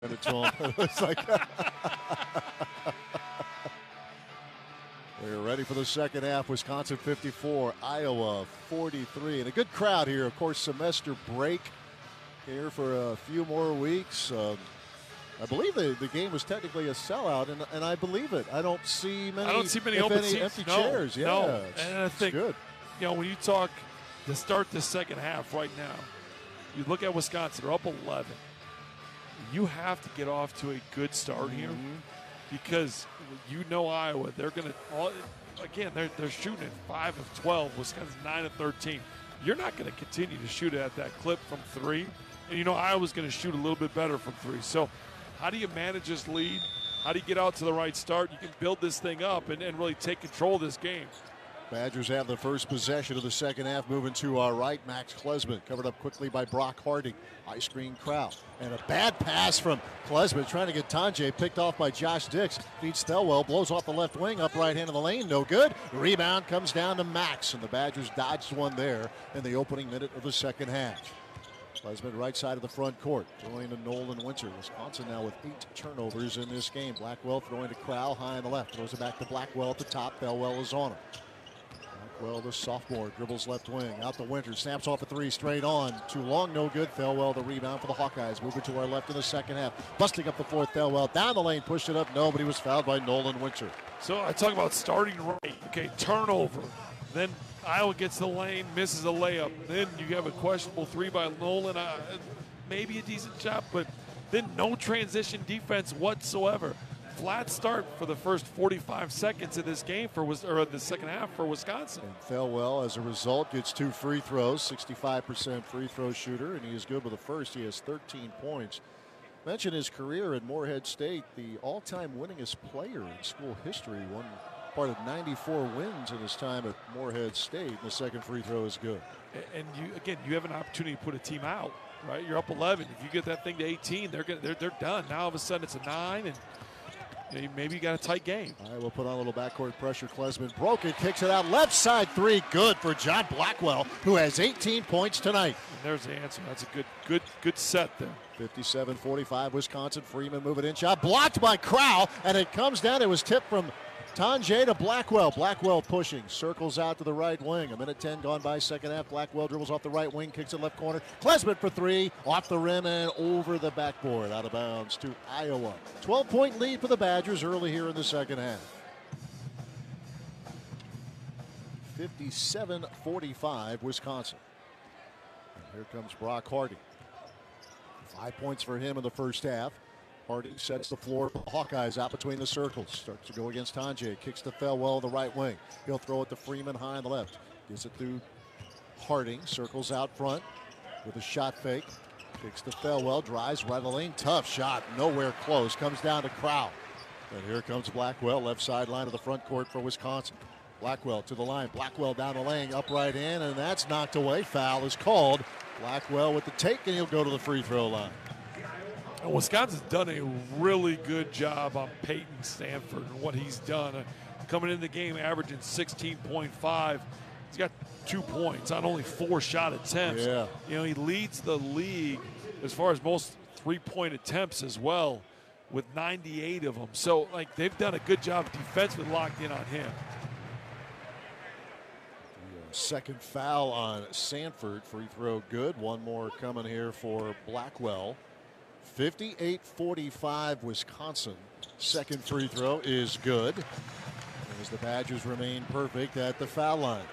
And it's on. It's like we're ready for the second half. Wisconsin 54, Iowa 43. And a good crowd here. Of course, semester break here for a few more weeks. I believe the game was technically a sellout, and I believe it. I don't see many open seats. empty chairs. Yeah, no. And I think, good. When you talk to start the second half right now, you look at Wisconsin, they're up 11. You have to get off to a good start here because Iowa, they're going to, they're shooting at 5 of 12. Wisconsin's 9 of 13. You're not going to continue to shoot at that clip from three. And Iowa's going to shoot a little bit better from three. So how do you manage this lead? How do you get out to the right start? You can build this thing up and really take control of this game. Badgers have the first possession of the second half, moving to our right. Max Klesmit covered up quickly by Brock Harding. Ice cream crowd. And a bad pass from Klesmit trying to get Tonje picked off by Josh Dix. Feeds Thelwell, blows off the left wing, up right hand of the lane, no good. Rebound comes down to Max, and the Badgers dodged one there in the opening minute of the second half. Klesmit right side of the front court, throwing to Nolan Winter. Wisconsin now with 8 turnovers in this game. Blackwell throwing to Crowell high on the left. Throws it back to Blackwell at the top. Thelwell is on him. Blackwell, the sophomore, dribbles left wing. Out to Winter. Snaps off a three straight on. Too long, no good. Thelwell the rebound for the Hawkeyes. Moving to our left in the second half. Busting up the fourth. Thelwell down the lane. Pushed it up. No, but he was fouled by Nolan Winter. So I talk about starting right. Okay, turnover. Then Iowa gets the lane, misses a layup. Then you have a questionable three by Nolan. Maybe a decent shot, but then no transition defense whatsoever. Flat start for the first 45 seconds of this game or the second half for Wisconsin. And Thelwell, as a result, gets 2 free throws, 65% free throw shooter, and he is good with the first. He has 13 points. Mention his career at Morehead State, the all-time winningest player in school history. Won part of 94 wins in his time at Morehead State. And the second free throw is good. And you have an opportunity to put a team out, right? You're up 11. If you get that thing to 18, they're done. Now all of a sudden it's a 9, and maybe you got a tight game. Iowa put on a little backcourt pressure. Klesmit broke it, kicks it out. Left side three, good for John Blackwell, who has 18 points tonight. And there's the answer. That's a good set there. 57-45 Wisconsin. Freeman moving in shot. Blocked by Crowell, and it comes down. It was tipped from Tonje to Blackwell. Blackwell pushing. Circles out to the right wing. A minute 10 gone by second half. Blackwell dribbles off the right wing. Kicks it left corner. Klesmit for three. Off the rim and over the backboard. Out of bounds to Iowa. 12-point lead for the Badgers early here in the second half. 57-45 Wisconsin. And here comes Brock Harding. 5 points for him in the first half. Harding sets the floor for the Hawkeyes out between the circles. Starts to go against Tonje. Kicks to Thelwell the right wing. He'll throw it to Freeman high on the left. Gives it to Harding. Circles out front with a shot fake. Kicks to Thelwell. Drives right of the lane. Tough shot. Nowhere close. Comes down to Crowell. And here comes Blackwell. Left sideline of the front court for Wisconsin. Blackwell to the line. Blackwell down the lane. Upright in. And that's knocked away. Foul is called. Blackwell with the take, and he'll go to the free throw line. And Wisconsin's done a really good job on Peyton Sandfort and what he's done. Coming into the game, averaging 16.5. He's got 2 points on only 4 shot attempts. Yeah. He leads the league as far as most three-point attempts as well, with 98 of them. So, they've done a good job defensively locked in on him. Second foul on Sandfort. Free throw good. One more coming here for Blackwell. 58-45 Wisconsin. Second free throw is good, as the Badgers remain perfect at the foul line.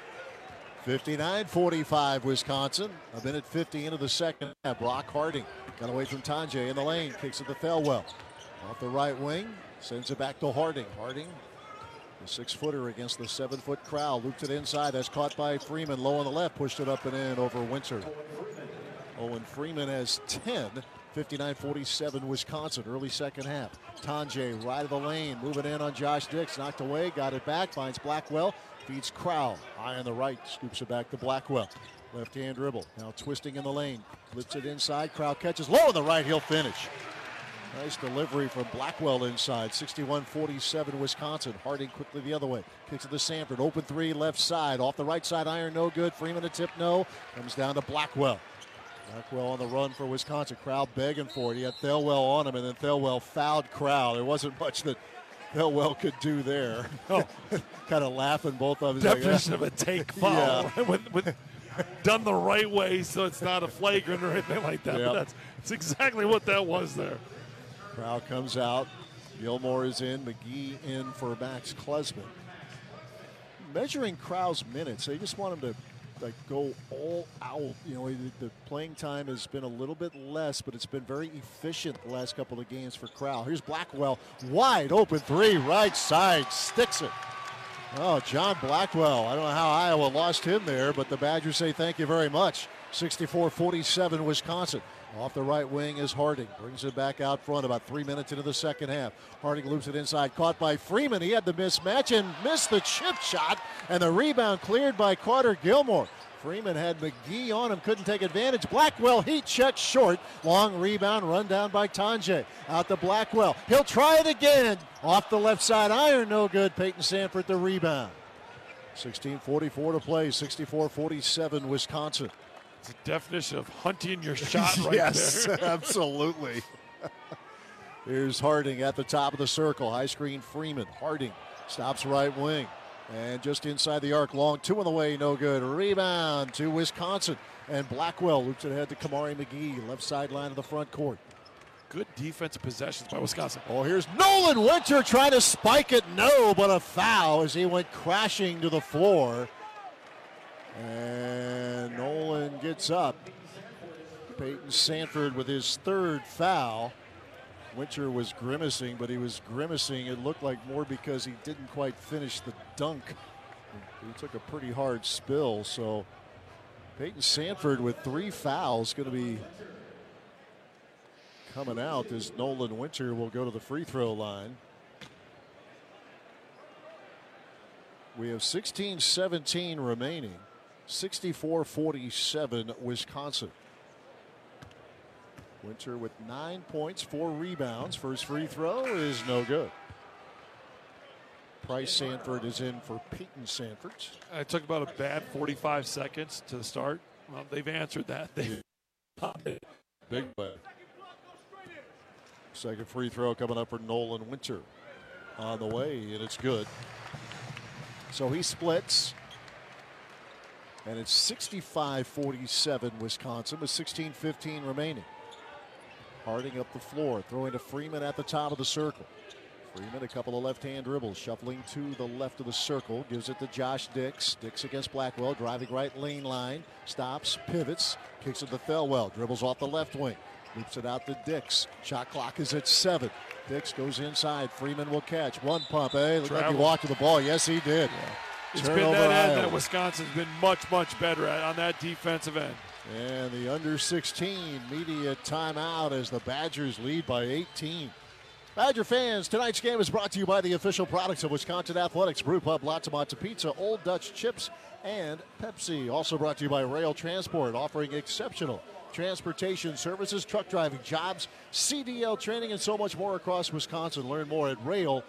59-45 Wisconsin. A minute 50 into the second half. Brock Harding got away from Tonje in the lane. Kicks it to Thelwell. Off the right wing. Sends it back to Harding. Harding, the 6-footer against the 7-foot Crowell. Looped it inside. That's caught by Freeman. Low on the left. Pushed it up and in over Winter. Owen Freeman has 10. 59-47 Wisconsin. Early second half. Tonje right of the lane. Moving in on Josh Dix. Knocked away. Got it back. Finds Blackwell. Feeds Crowell. High on the right. Scoops it back to Blackwell. Left hand dribble. Now twisting in the lane. Flips it inside. Crowell catches low on the right. He'll finish. Nice delivery from Blackwell inside. 61-47 Wisconsin. Harding quickly the other way. Kicks it to Sandfort. Open three left side. Off the right side iron no good. Freeman a tip no. Comes down to Blackwell. Blackwell on the run for Wisconsin. Crowd begging for it. He had Thelwell on him, and then Thelwell fouled Crowd. There wasn't much that Thelwell could do there. Oh. Kind of laughing, both of us. Definition of a take foul. Yeah. with done the right way, so it's not a flagrant or anything like that. Yep. But that's exactly what that was there. Crowd comes out. Gilmore is in. McGee in for Max Klesman. Measuring Crowd's minutes, they just want him to go all out. You know, the playing time has been a little bit less, but it's been very efficient the last couple of games for Crowd. Here's Blackwell, wide open three, right side, sticks it. Oh, John Blackwell. I don't know how Iowa lost him there, but the Badgers say thank you very much. 64-47 Wisconsin. Off the right wing is Harding. Brings it back out front about 3 minutes into the second half. Harding loops it inside. Caught by Freeman. He had the mismatch and missed the chip shot. And the rebound cleared by Carter Gilmore. Freeman had McGee on him. Couldn't take advantage. Blackwell heat check short. Long rebound run down by Tonje. Out to Blackwell. He'll try it again. Off the left side iron. No good. Peyton Sanford the rebound. 16:44 to play. 64-47 Wisconsin. It's a definition of hunting your shot right yes, there. Absolutely. Here's Harding at the top of the circle. High screen Freeman. Harding stops right wing. And just inside the arc, long two on the way, no good. Rebound to Wisconsin. And Blackwell loops it ahead to Kamari McGee, left sideline of the front court. Good defensive possessions by Wisconsin. Oh, here's Nolan Winter trying to spike it. No, but a foul as he went crashing to the floor. And Nolan gets up. Peyton Sanford with his third foul. Winter was grimacing, but he was grimacing, it looked like, more because he didn't quite finish the dunk. He took a pretty hard spill, so Peyton Sanford with 3 fouls going to be coming out as Nolan Winter will go to the free throw line. We have 16-17 remaining. 64-47 Wisconsin. Winter with 9 points, 4 rebounds. First free throw is no good. Price Sanford is in for Peyton Sanford. It took about a bad 45 seconds to start. Well, they've answered that. Big play. Second free throw coming up for Nolan Winter on the way, and it's good. So he splits. And it's 65-47 Wisconsin with 16:15 remaining. Harding up the floor, throwing to Freeman at the top of the circle. Freeman, a couple of left-hand dribbles, shuffling to the left of the circle, gives it to Josh Dix. Dix against Blackwell, driving right lane line, stops, pivots, kicks it to Thelwell, dribbles off the left wing, loops it out to Dix. Shot clock is at 7. Dix goes inside. Freeman will catch. One pump, Looked like he walked to the ball. Yes, he did. Yeah. It's Turnover been that end Iowa. that Wisconsin's been much, much better at on that defensive end. And the under 16 media timeout as the Badgers lead by 18. Badger fans, tonight's game is brought to you by the official products of Wisconsin Athletics, Brew Pub, Latzamatza Pizza, Old Dutch Chips, and Pepsi. Also brought to you by Rail Transport, offering exceptional transportation services, truck driving jobs, CDL training, and so much more across Wisconsin. Learn more at rail.jobs.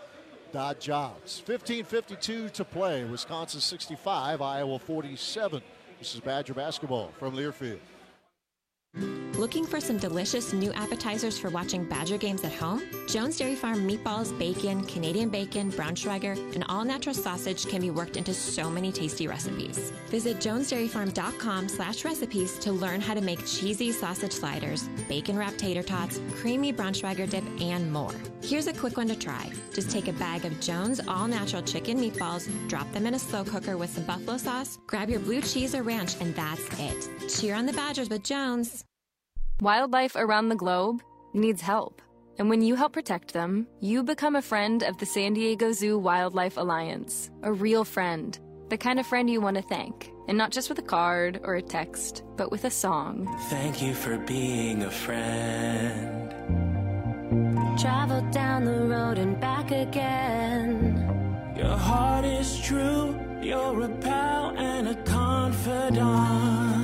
15:52 to play. Wisconsin 65, Iowa 47. This is Badger basketball from Learfield. Looking for some delicious new appetizers for watching Badger games at home? Jones Dairy Farm meatballs, bacon, Canadian bacon, Braunschweiger, and all-natural sausage can be worked into so many tasty recipes. Visit jonesdairyfarm.com/recipes to learn how to make cheesy sausage sliders, bacon-wrapped tater tots, creamy Braunschweiger dip, and more. Here's a quick one to try. Just take a bag of Jones all-natural chicken meatballs, drop them in a slow cooker with some buffalo sauce, grab your blue cheese or ranch, and that's it. Cheer on the Badgers with Jones. Wildlife around the globe needs help. And when you help protect them, you become a friend of the San Diego Zoo Wildlife Alliance. A real friend. The kind of friend you want to thank. And not just with a card or a text, but with a song. Thank you for being a friend. Travel down the road and back again. Your heart is true. You're a pal and a confidant.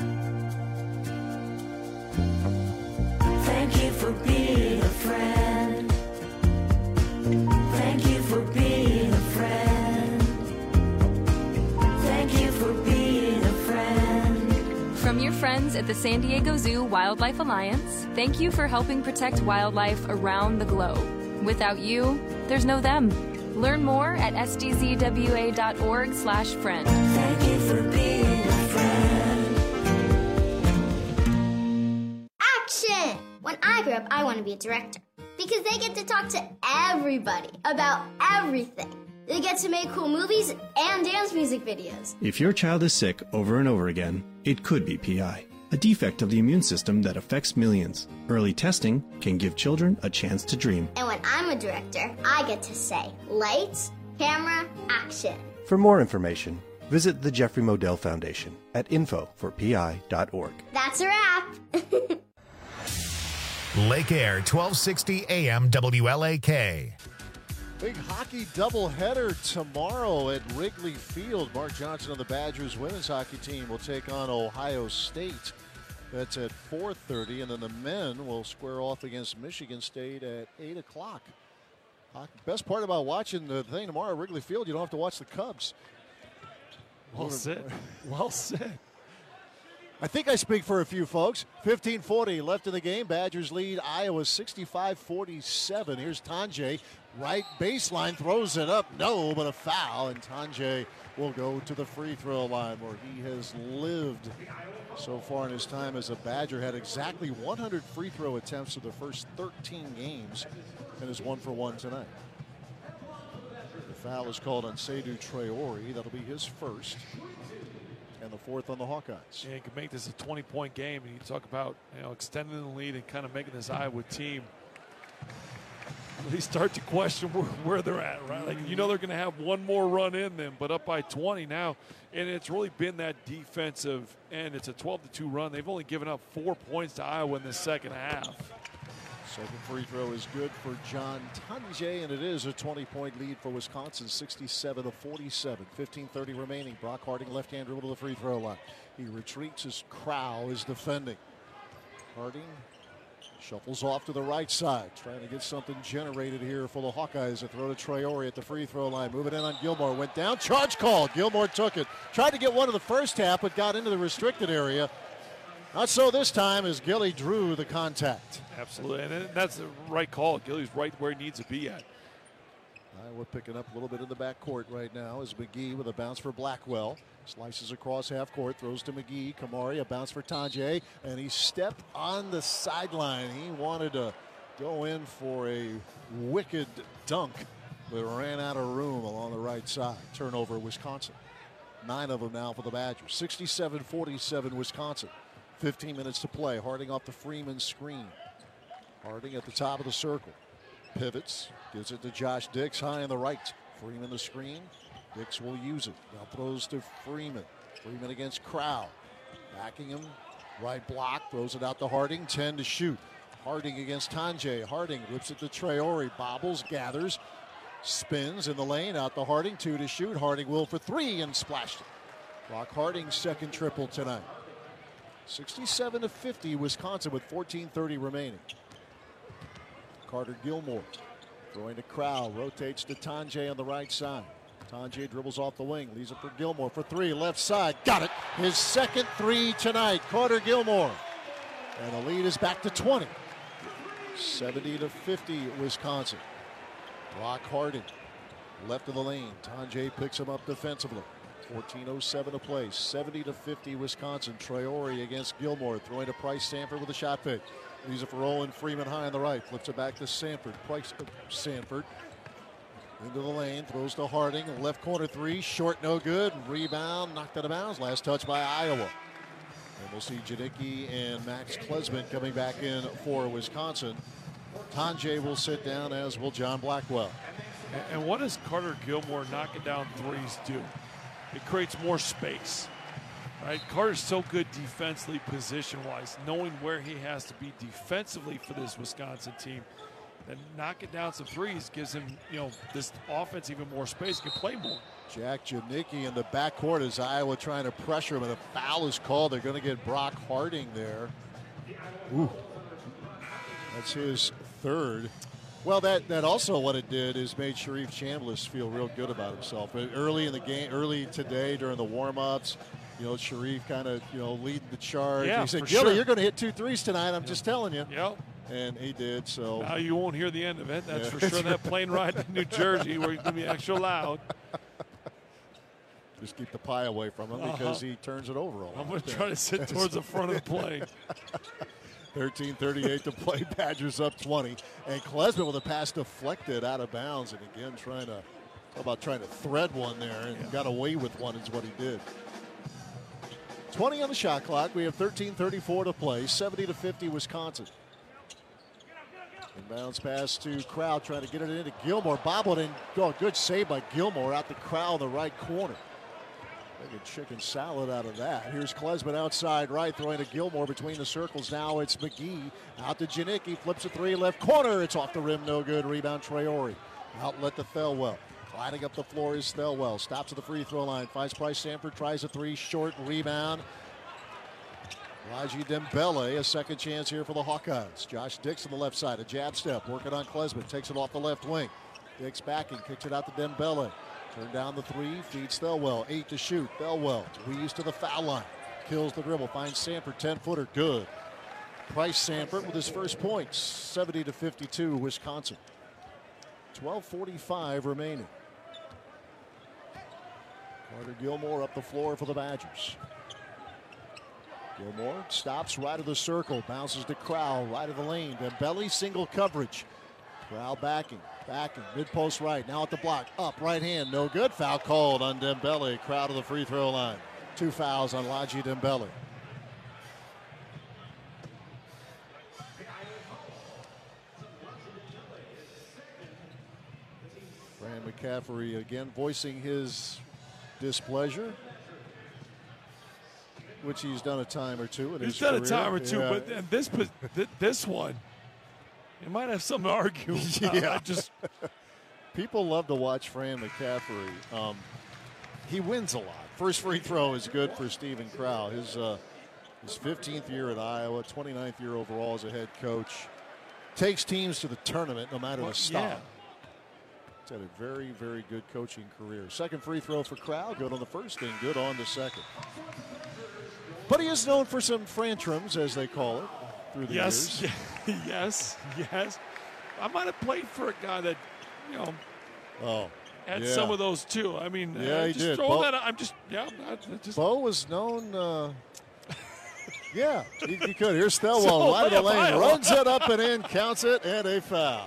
Thank you for being a friend. Thank you for being a friend. Thank you for being a friend. From your friends friends at the San Diego Zoo Wildlife Alliance thank you for helping protect wildlife around the globe. Without you, there's no them. Learn more at sdzwa.org/friend. Thank you for being a friend. Action! When I grow up, I want to be a director because they get to talk to everybody about everything. They get to make cool movies and dance music videos. If your child is sick over and over again, it could be PI, a defect of the immune system that affects millions. Early testing can give children a chance to dream. And when I'm a director, I get to say, lights, camera, action. For more information, visit the Jeffrey Modell Foundation at info4pi.org. That's a wrap. Lake Air, 1260 AM WLAK. Big hockey doubleheader tomorrow at Wrigley Field. Mark Johnson of the Badgers women's hockey team will take on Ohio State. That's at 4:30, and then the men will square off against Michigan State at 8 o'clock. Best part about watching the thing tomorrow at Wrigley Field, you don't have to watch the Cubs. Well said. Well said. I think I speak for a few folks. 15:40 left in the game. Badgers lead Iowa 65-47. Here's Tanjay. Right baseline, throws it up. No, but a foul. And Tanjay will go to the free throw line where he has lived so far in his time as a Badger. Had exactly 100 free throw attempts for the first 13 games and is 1 for 1 tonight. The foul is called on Seydou Traore. That'll be his first. And the fourth on the Hawkeyes. Yeah, you can make this a 20-point game, and you talk about extending the lead and kind of making this Iowa team. They start to question where they're at, right? Like, they're going to have one more run in them, but up by 20 now. And it's really been that defensive end. It's a 12-2 run. They've only given up 4 points to Iowa in the second half. Second free throw is good for John Tanjay, and it is a 20-point lead for Wisconsin, 67-47. 15:30 remaining. Brock Harding left-hand dribble to the free throw line. He retreats as Crow is defending. Harding shuffles off to the right side, trying to get something generated here for the Hawkeyes. A throw to Traore at the free throw line. Move it in on Gilmore. Went down. Charge called. Gilmore took it. Tried to get one in the first half, but got into the restricted area. Not so this time as Gilly drew the contact. Absolutely, and that's the right call. Gilly's right where he needs to be at. Iowa picking up a little bit in the backcourt right now as McGee with a bounce for Blackwell. Slices across half court, throws to McGee. Kamari, a bounce for Tanjay, and he stepped on the sideline. He wanted to go in for a wicked dunk, but ran out of room along the right side. Turnover, Wisconsin. 9 of them now for the Badgers. 67-47 Wisconsin. 15 minutes to play. Harding off the Freeman screen. Harding at the top of the circle. Pivots. Gives it to Josh Dix high on the right. Freeman the screen. Dix will use it. Now throws to Freeman. Freeman against Crow. Backing him. Right block. Throws it out to Harding. 10 to shoot. Harding against Tanjay. Harding whips it to Traore. Bobbles. Gathers. Spins in the lane. Out to Harding. 2 to shoot. Harding will for 3 and splashed it. Brock Harding's second triple tonight. 67-50 Wisconsin with 14:30 remaining. Carter Gilmore throwing to Crow, rotates to Tanjay on the right side. Tanjay dribbles off the wing, leaves it for Gilmore for 3, left side, got it. His second 3 tonight, Carter Gilmore. And the lead is back to 20. 70-50 Wisconsin. Brock Harding, left of the lane. Tanjay picks him up defensively. 14:07 to play. 70-50 Wisconsin. Traore against Gilmore. Throwing to Price Sanford with a shot fake. Leaves it for Olin Freeman high on the right. Flips it back to Sanford. Sanford into the lane. Throws to Harding. Left corner 3. Short, no good. Rebound. Knocked out of bounds. Last touch by Iowa. And we'll see Janicki and Max Klesman coming back in for Wisconsin. Tanjay will sit down, as will John Blackwell. And what does Carter Gilmore knocking down threes do? It creates more space, right? Carter's so good defensively, position-wise, knowing where he has to be defensively for this Wisconsin team. And knocking down some threes gives him, this offense even more space, can play more. Jack Janicki in the backcourt as Iowa trying to pressure him, and a foul is called. They're going to get Brock Harding there. Ooh, that's his third. Well, that also what it did is made Sharif Chambliss feel real good about himself. Early in the game, early today during the warm-ups, Sharif kind of, leading the charge. Yeah, he said, for Gilly, sure. you're going to hit 2 threes tonight. I'm just telling you. Yep. And he did. So now you won't hear the end of it. That's for sure. That plane ride to New Jersey where he's going to be extra loud. Just keep the pie away from him because he turns it over a lot. I'm going to try to sit towards the front of the plane. 13:38 to play. Badgers up 20. And Klesmit with a pass deflected out of bounds. And again, trying to thread one there and got away with one is what he did. 20 on the shot clock. We have 13:34 to play. 70-50 Wisconsin. Inbounds pass to Crowd trying to get it into Gilmore. Bobbled in. Good save by Gilmore out the Crowd in the right corner. Making chicken salad out of that. Here's Klesmit outside right, throwing to Gilmore between the circles. Now it's McGee out to Janicki. Flips a 3 left corner. It's off the rim. No good. Rebound Traore. Outlet to Thelwell. Gliding up the floor is Thelwell. Stops at the free throw line. Finds Price Sanford. Tries a 3. Short rebound. Raji Dembele, a second chance here for the Hawkeyes. Josh Dix on the left side. A jab step. Working on Klesmit. Takes it off the left wing. Dix backing. Kicks it out to Dembele. Turn down the 3. Feeds Thelwell. 8 to shoot. Thelwell weaves to the foul line. Kills the dribble. Finds Sanford. 10-footer. Good. Price Sanford with his first points. 70-52 Wisconsin. 12:45 remaining. Carter Gilmore up the floor for the Badgers. Gilmore stops right of the circle, bounces to Crowell, right of the lane. Dembele single coverage. Crowell backing, mid-post right, now at the block, up, right hand, no good. Foul called on Dembele, Crowd to the free throw line. 2 fouls on Raji Dembele. Fran McCaffery again voicing his displeasure, which he's done a time or two in his career. He's done a time or two, but this one, you might have something to argue about. People love to watch Fran McCaffery. He wins a lot. First free throw is good for Stephen Crowell. His 15th year at Iowa, 29th year overall as a head coach. Takes teams to the tournament no matter the style. Yeah. He's had a very, very good coaching career. Second free throw for Crowell. Good on the first and good on the second. But he is known for some frantrums, as they call it, through the years. Yes. I might have played for a guy that, had some of those too. I mean, he just did. throwing Bo, that out. Bo was known. He could. Here's Thelwell, right of the lane, runs it up and in, counts it, and a foul.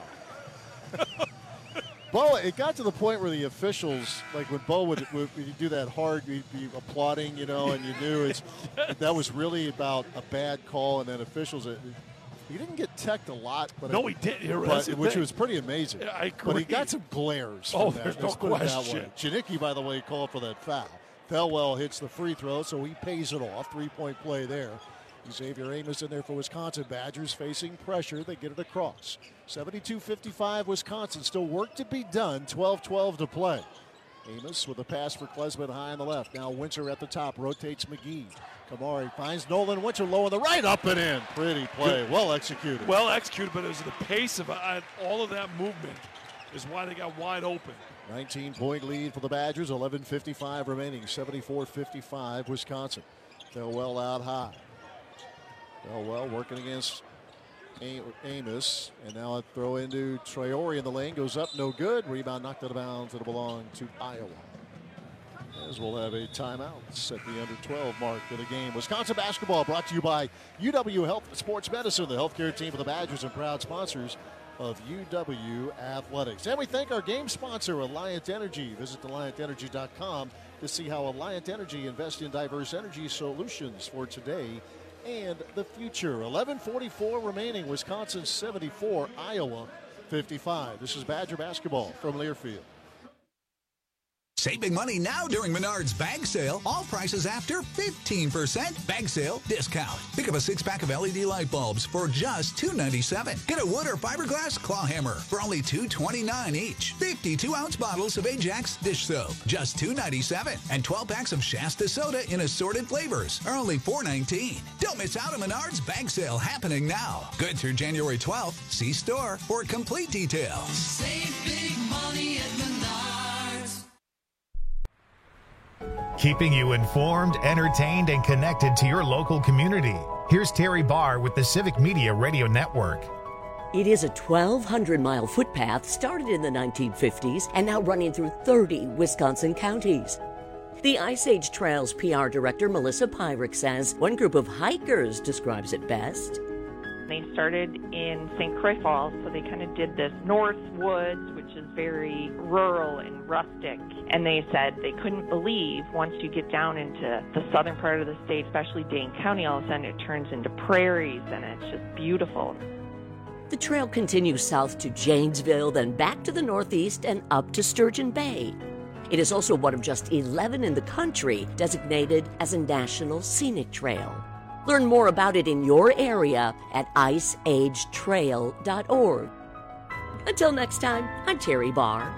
Bo, it got to the point where the officials, like when Bo would do that hard, you'd be applauding, and you knew that was really about a bad call, and then officials. He didn't get teched a lot, but no, he did, which was pretty amazing. Yeah, I agree. But he got some glares. Oh, from there's that. no Let's put it that question. way. Janicki, by the way, called for that foul. Thelwell hits the free throw, so he pays it off. 3-point play there. Xavier Amos in there for Wisconsin. Badgers facing pressure. They get it across. 72-55 Wisconsin. Still work to be done. 12-12 to play. Amos with a pass for Klesmit high on the left. Now Winter at the top. Rotates McGee. Kamari finds Nolan Winter low on the right. Up and in. Pretty play. Good. Well executed. Well executed, but it was the pace of all of that movement is why they got wide open. 19-point lead for the Badgers. 11:55 remaining. 74-55 Wisconsin. Thelwell out high. Thelwell working against Amos. And now a throw into Traore in the lane. Goes up, no good. Rebound knocked out of bounds. It'll belong to Iowa. As we'll have a timeout. Set the under 12 mark for the game. Wisconsin basketball brought to you by UW Health Sports Medicine, the healthcare team for the Badgers and proud sponsors of UW Athletics. And we thank our game sponsor, Alliant Energy. Visit AlliantEnergy.com to see how Alliant Energy invests in diverse energy solutions for today and the future. 11:44 remaining. Wisconsin 74, Iowa 55. This is Badger basketball from Learfield. Save big money now during Menards Bag Sale. All prices after 15% Bag Sale discount. Pick up a 6-pack of LED light bulbs for just $2.97. Get a wood or fiberglass claw hammer for only $2.29 each. 52-ounce bottles of Ajax dish soap, just $2.97. And 12 packs of Shasta soda in assorted flavors are only $4.19. Don't miss out on Menards Bag Sale happening now. Good through January 12th. See store for complete details. Save big money at Menards. keeping you informed, entertained, and connected to your local community. Here's Terry Barr with the Civic Media Radio Network. It is a 1,200-mile footpath started in the 1950s and now running through 30 Wisconsin counties. The Ice Age Trails PR director Melissa Pyrick says one group of hikers describes it best. They started in St. Croix Falls, so they kind of did this North Woods, which is very rural and rustic. And they said they couldn't believe once you get down into the southern part of the state, especially Dane County, all of a sudden it turns into prairies and it's just beautiful. The trail continues south to Janesville, then back to the northeast and up to Sturgeon Bay. It is also one of just 11 in the country designated as a National Scenic Trail. Learn more about it in your area at iceagetrail.org. Until next time, I'm Terry Barr.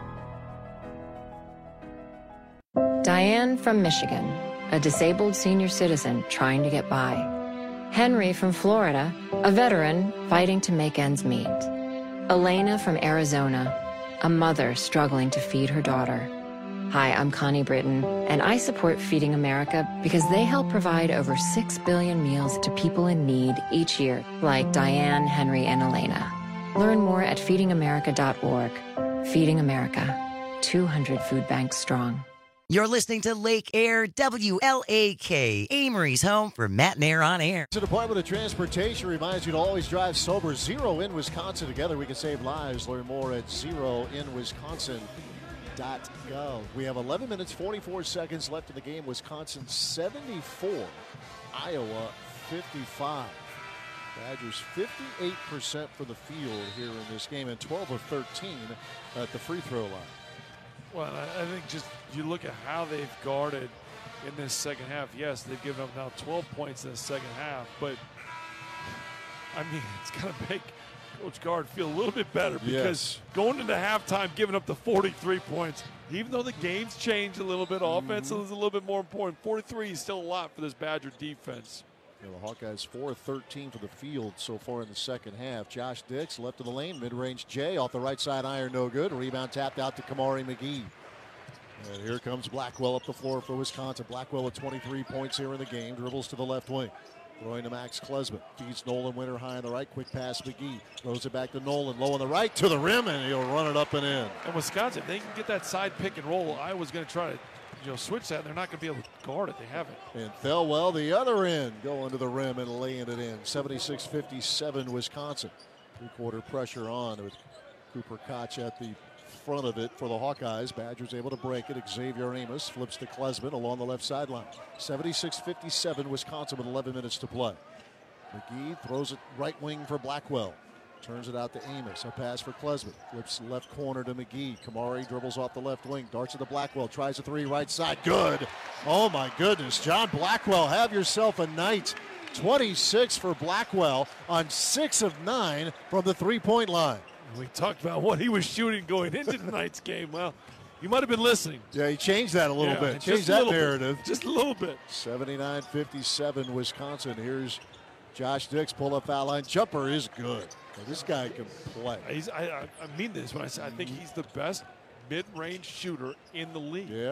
Diane from Michigan, a disabled senior citizen trying to get by. Henry from Florida, a veteran fighting to make ends meet. Elena from Arizona, a mother struggling to feed her daughter. Hi, I'm Connie Britton, and I support Feeding America because they help provide over 6 billion meals to people in need each year, like Diane, Henry, and Elena. Learn more at feedingamerica.org. Feeding America, 200 food banks strong. You're listening to Lake Air WLAK, Amory's home for Matt and Air on Air. The Department of Transportation reminds you to always drive sober. Zero in Wisconsin. Together we can save lives. Learn more at zeroinwisconsin.gov. We have 11 minutes, 44 seconds left in the game. Wisconsin 74, Iowa 55. Badgers 58% for the field here in this game and 12 of 13 at the free throw line. Well, I think just you look at how they've guarded in this second half. Yes, they've given up now 12 points in the second half, but I mean, it's going to make Coach Gard feel a little bit better because going into halftime, giving up the 43 points, even though the game's changed a little bit, offense is a little bit more important. 43 is still a lot for this Badger defense. The Hawkeyes 4 of 13 for the field so far in the second half. Josh Dix left of the lane, mid-range Jay off the right side iron, no good. Rebound tapped out to Kamari McGee. And here comes Blackwell up the floor for Wisconsin. Blackwell with 23 points here in the game. Dribbles to the left wing. Throwing to Max Klesman. Feeds Nolan Winter high on the right. Quick pass McGee. Throws it back to Nolan. Low on the right to the rim, and he'll run it up and in. And Wisconsin, they can get that side pick and roll. Iowa's going to try to switch that, and they're not going to be able to guard it. They haven't. And Thelwell, the other end, going to the rim and laying it in. 76-57 Wisconsin. Three-quarter pressure on with Cooper Koch at the front of it for the Hawkeyes. Badgers able to break it. Xavier Amos flips to Klesman along the left sideline. 76-57 Wisconsin with 11 minutes to play. McGee throws it right wing for Blackwell. Turns it out to Amos. A pass for Klesman. Flips left corner to McGee. Kamari dribbles off the left wing. Darts to Blackwell. Tries a three right side. Good. Oh, my goodness. John Blackwell, have yourself a night. 26 for Blackwell on 6 of 9 from the three-point line. We talked about what he was shooting going into tonight's game. Well, you might have been listening. Yeah, he changed that a little bit. Changed that narrative. Just a little bit. 79-57 Wisconsin. Here's Josh Dix. Pull-up foul line. Jumper is good. This guy can play. I mean this when I say I think he's the best mid-range shooter in the league. Yeah.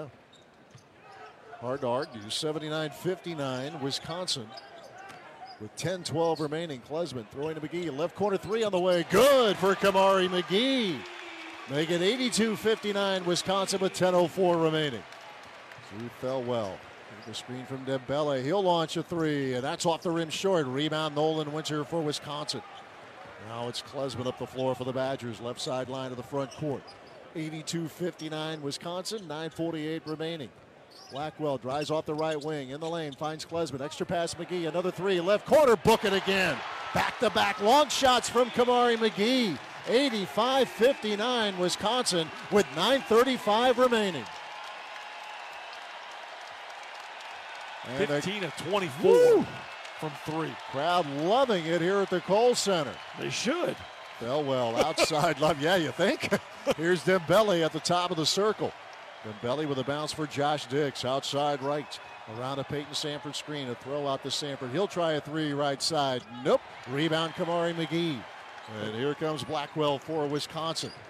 Hard to argue. 79-59 Wisconsin with 10-12 remaining. Klesman throwing to McGee. Left corner three on the way. Good for Kamari McGee. Make it 82-59 Wisconsin with 10:04 remaining. Drew Thelwell. The screen from Dembele. He'll launch a three, and that's off the rim short. Rebound Nolan Winter for Wisconsin. Now it's Klesman up the floor for the Badgers. Left sideline of the front court. 82-59 Wisconsin. 9:48 remaining. Blackwell drives off the right wing. In the lane. Finds Klesman. Extra pass McGee. Another three. Left corner. Book it again. Back-to-back long shots from Kamari McGee. 85-59 Wisconsin with 9:35 remaining. 15 of 24 from three. Crowd loving it here at the Kohl Center. They should. Thelwell outside love. Yeah, you think? Here's Dembele at the top of the circle. Dembele with a bounce for Josh Dix. Outside right. Around a Peyton Sanford screen. A throw out to Sanford. He'll try a three right side. Nope. Rebound Kamari McGee. And here comes Blackwell for Wisconsin.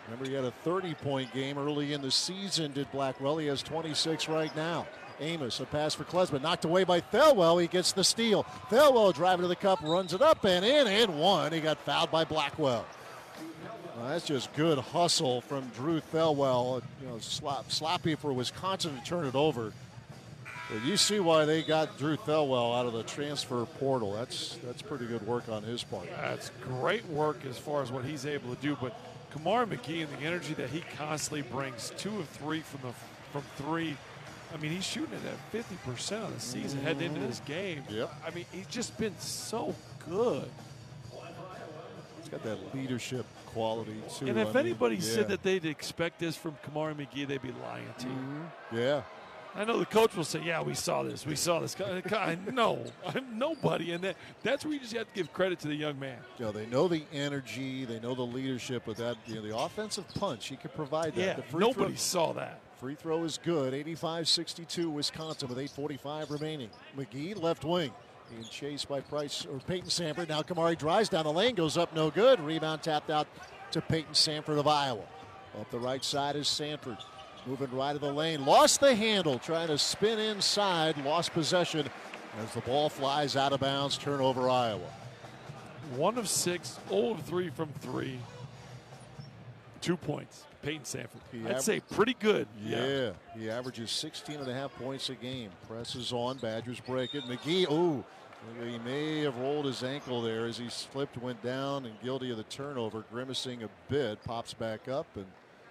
Remember, he had a 30-point game early in the season, did Blackwell. He has 26 right now. Amos, a pass for Klesmit, knocked away by Thelwell. He gets the steal. Thelwell driving to the cup, runs it up and in and one. He got fouled by Blackwell. Well, that's just good hustle from Drew Thelwell. You know, sloppy for Wisconsin to turn it over. But you see why they got Drew Thelwell out of the transfer portal. That's pretty good work on his part. That's great work as far as what he's able to do. But Kamari McGee and the energy that he constantly brings, 2 of 3 from 3. I mean, he's shooting it at 50% of the season heading into this game. Yep. I mean, he's just been so good. He's got that leadership quality, too. And if anybody said that they'd expect this from Kamari McGee, they'd be lying to you. Yeah. I know the coach will say, yeah, we saw this. No, I'm nobody. And that's where you just have to give credit to the young man. You know, they know the energy, they know the leadership, but that, you know, the offensive punch, he could provide that. Yeah, nobody saw that. Free throw is good. 85-62 Wisconsin with 8:45 remaining. McGee, left wing. Being chased by Peyton Sanford. Now Kamari drives down the lane, goes up, no good. Rebound tapped out to Peyton Sanford of Iowa. Up the right side is Sanford. Moving right of the lane. Lost the handle, trying to spin inside. Lost possession as the ball flies out of bounds. Turnover, Iowa. 1 of 6, 0 of 3 from 3. 2 points. Peyton Sanford. I'd say pretty good. Yeah. He averages 16.5 points a game. Presses on. Badgers break it. McGee, he may have rolled his ankle there as he slipped, went down, and guilty of the turnover. Grimacing a bit. Pops back up and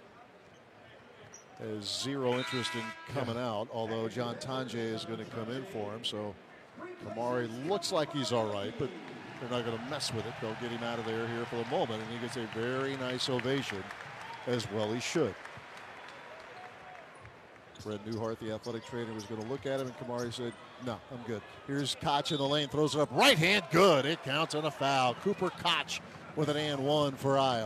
has zero interest in coming out, although John Tonje is going to come in for him. So Kamari looks like he's all right, but they're not going to mess with it. They'll get him out of there here for the moment, and he gets a very nice ovation, as well he should. Fred Newhart, the athletic trainer, was going to look at him, and Kamari said, no, I'm good. Here's Koch in the lane, throws it up, right hand, good. It counts on a foul. Cooper Koch with an and one for Iowa.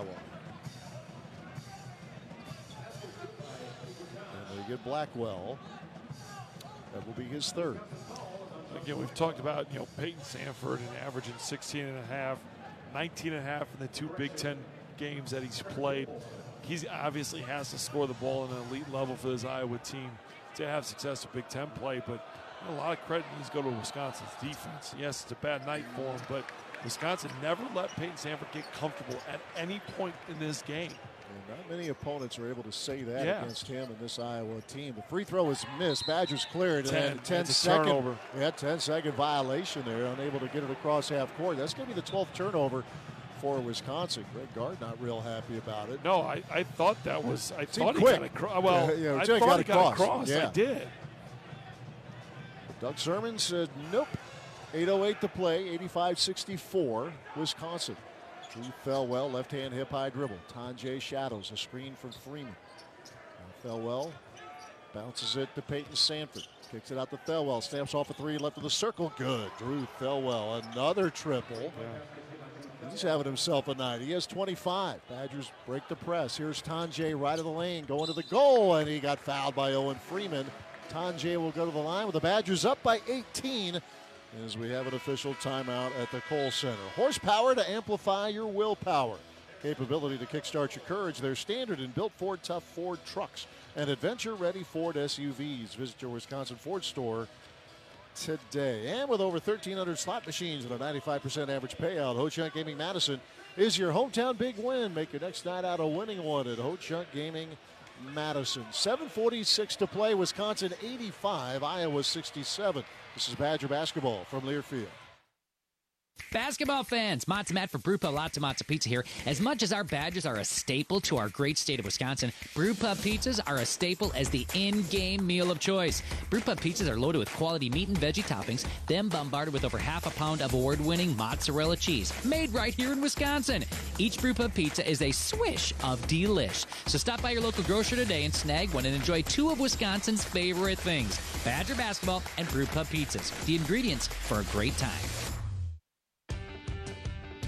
Get Blackwell. That will be his third. Again, we've talked about, you know, Peyton Sanford and averaging 16.5, 19.5 in the 2 Big Ten games that he's played. He obviously has to score the ball at an elite level for this Iowa team to have success in Big Ten play, but a lot of credit needs to go to Wisconsin's defense. Yes, it's a bad night for him, but Wisconsin never let Peyton Sanford get comfortable at any point in this game. And not many opponents are able to say that against him and this Iowa team. The free throw is missed. Badgers cleared. 10-second violation there. Unable to get it across half court. That's going to be the 12th turnover for Wisconsin. Greg Gard not real happy about it. No, I thought that was. I thought he quick. got across. Well, I thought he got across. Yeah. I did. Doug Sermon said nope. 8:08 to play. 85-64 Wisconsin. Drew Thelwell, left-hand hip-high dribble. Tonje shadows, a screen from Freeman. Thelwell bounces it to Peyton Sanford. Kicks it out to Thelwell, stamps off a 3 left of the circle. Good. Drew Thelwell, another triple. He's having himself a night. He has 25. Badgers break the press. Here's Tonje right of the lane, going to the goal, and he got fouled by Owen Freeman. Tonje will go to the line with the Badgers up by 18. As we have an official timeout at the Kohl Center. Horsepower to amplify your willpower. Capability to kickstart your courage. They're standard and built Ford tough Ford trucks and adventure-ready Ford SUVs. Visit your Wisconsin Ford store today. And with over 1,300 slot machines and a 95% average payout, Ho-Chunk Gaming Madison is your hometown big win. Make your next night out a winning one at Ho-Chunk Gaming Madison. 7:46 to play. Wisconsin 85, Iowa 67. This is Badger basketball from Learfield. Basketball fans, Matza Matt for Brewpub Lots of Matza Pizza here. As much as our Badgers are a staple to our great state of Wisconsin, Brewpub pizzas are a staple as the in-game meal of choice. Brewpub pizzas are loaded with quality meat and veggie toppings, then bombarded with over half a pound of award-winning mozzarella cheese, made right here in Wisconsin. Each Brewpub pizza is a swish of delish. So stop by your local grocer today and snag one and enjoy 2 of Wisconsin's favorite things, Badger basketball and Brewpub pizzas. The ingredients for a great time.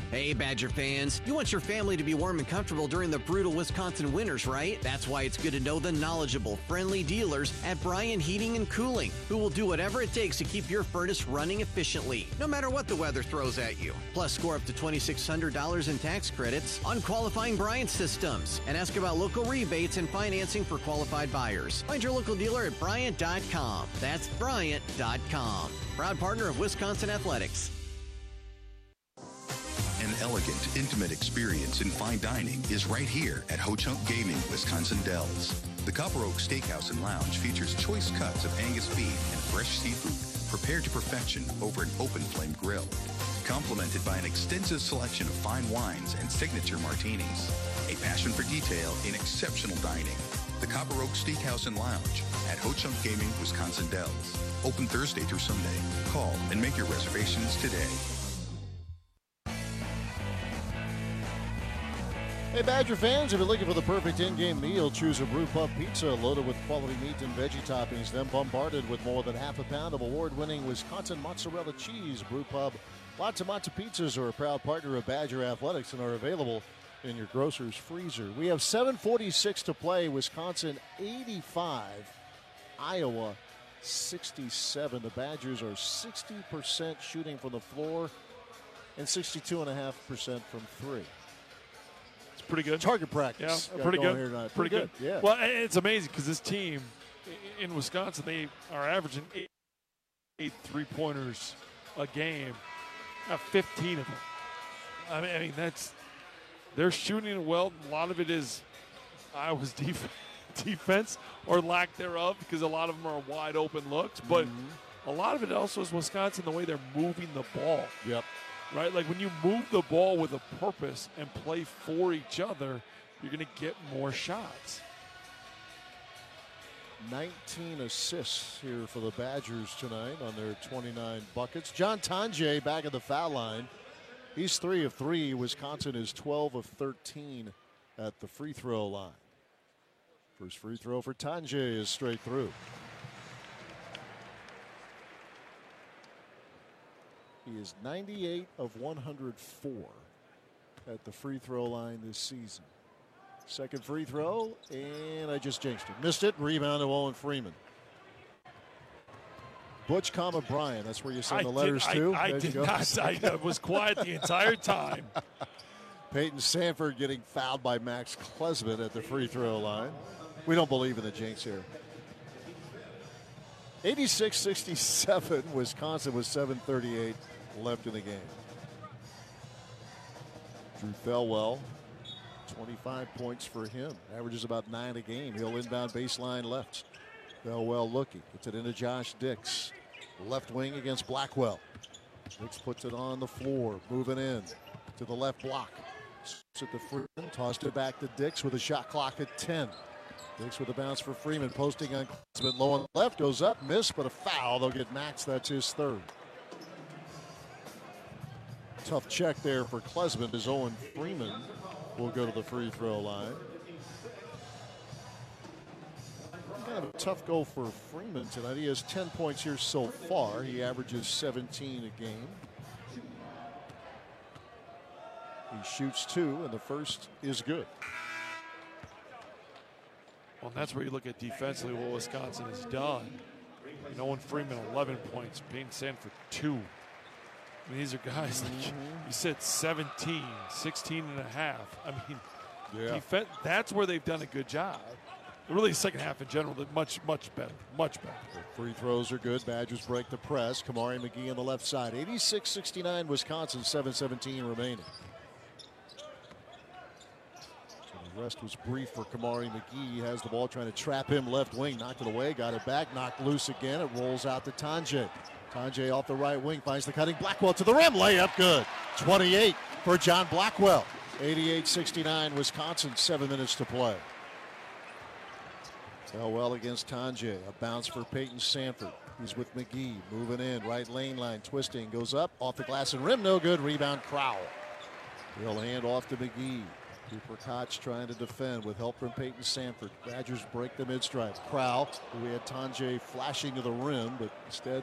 Hey, Badger fans. You want your family to be warm and comfortable during the brutal Wisconsin winters, right? That's why it's good to know the knowledgeable, friendly dealers at Bryan Heating and Cooling, who will do whatever it takes to keep your furnace running efficiently, no matter what the weather throws at you. Plus, score up to $2,600 in tax credits on qualifying Bryan systems. And ask about local rebates and financing for qualified buyers. Find your local dealer at Bryant.com. That's Bryant.com. Proud partner of Wisconsin Athletics. An elegant, intimate experience in fine dining is right here at Ho Chunk Gaming, Wisconsin Dells. The Copper Oak Steakhouse and Lounge features choice cuts of Angus beef and fresh seafood prepared to perfection over an open flame grill, complemented by an extensive selection of fine wines and signature martinis. A passion for detail in exceptional dining. The Copper Oak Steakhouse and Lounge at Ho Chunk Gaming, Wisconsin Dells. Open Thursday through Sunday. Call and make your reservations today. Hey, Badger fans, if you're looking for the perfect in-game meal, choose a Brew Pub Pizza loaded with quality meat and veggie toppings, then bombarded with more than half a pound of award-winning Wisconsin mozzarella cheese. Brew Pub Lots of Matzo Pizzas are a proud partner of Badger Athletics and are available in your grocer's freezer. We have 7:46 to play. Wisconsin 85, Iowa 67. The Badgers are 60% shooting from the floor and 62.5% from three. Pretty good. Target practice. Yeah, pretty good. Pretty good. Yeah. Well, it's amazing because this team in Wisconsin, they are averaging eight three-pointers a game. 15 of them. I mean they're shooting it well. A lot of it is Iowa's defense or lack thereof, because a lot of them are wide open looks. But a lot of it also is Wisconsin, the way they're moving the ball. Yep. Right? Like when you move the ball with a purpose and play for each other, you're going to get more shots. 19 assists here for the Badgers tonight on their 29 buckets. John Tonje back at the foul line. He's 3 of 3. Wisconsin is 12 of 13 at the free throw line. First free throw for Tonje is straight through. He is 98 of 104 at the free throw line this season. Second free throw, and I just jinxed it. Missed it. Rebound to Owen Freeman. Butch, Bryant. That's where you send the letters to. I did not. I was quiet the entire time. Peyton Sanford getting fouled by Max Klesman at the free throw line. We don't believe in the jinx here. 86-67. Wisconsin with 7:38 left in the game. Drew Thelwell, 25 points for him. Averages about 9 a game. He'll inbound baseline left. Thelwell looking. Gets it into Josh Dix. Left wing against Blackwell. Dix puts it on the floor. Moving in to the left block. At the Freeman. Tossed it back to Dix with a shot clock at 10. Dix with a bounce for Freeman. Posting on Klesman. Low on the left. Goes up. Missed, but a foul. They'll get Max. That's his third. Tough check there for Klesman as Owen Freeman will go to the free throw line. Kind of a tough goal for Freeman tonight. He has 10 points here so far. He averages 17 a game. He shoots 2, and the first is good. Well, that's where you look at defensively what Wisconsin has done. Owen Freeman, 11 points. Peyton Sanford, 2. I mean, these are guys, like you said, 17, 16 and a half. I mean, defense, that's where they've done a good job. Really, the second half in general, much better. Much better. The free throws are good. Badgers break the press. Kamari McGee on the left side. 86-69 Wisconsin, 7:17 remaining. So the rest was brief for Kamari McGee. He has the ball, trying to trap him left wing. Knocked it away, got it back, knocked loose again. It rolls out to Tonje. Tonje off the right wing, finds the cutting Blackwell to the rim. Layup good. 28 for John Blackwell. 88-69 Wisconsin, 7 minutes to play. Thelwell against Tonje. A bounce for Peyton Sanford. He's with McGee. Moving in. Right lane line. Twisting. Goes up. Off the glass and rim. No good. Rebound Crowell. He'll hand off to McGee. Cooper Koch trying to defend with help from Peyton Sanford. Badgers break the mid-stripe. Crowell, who we had Tonje flashing to the rim, but instead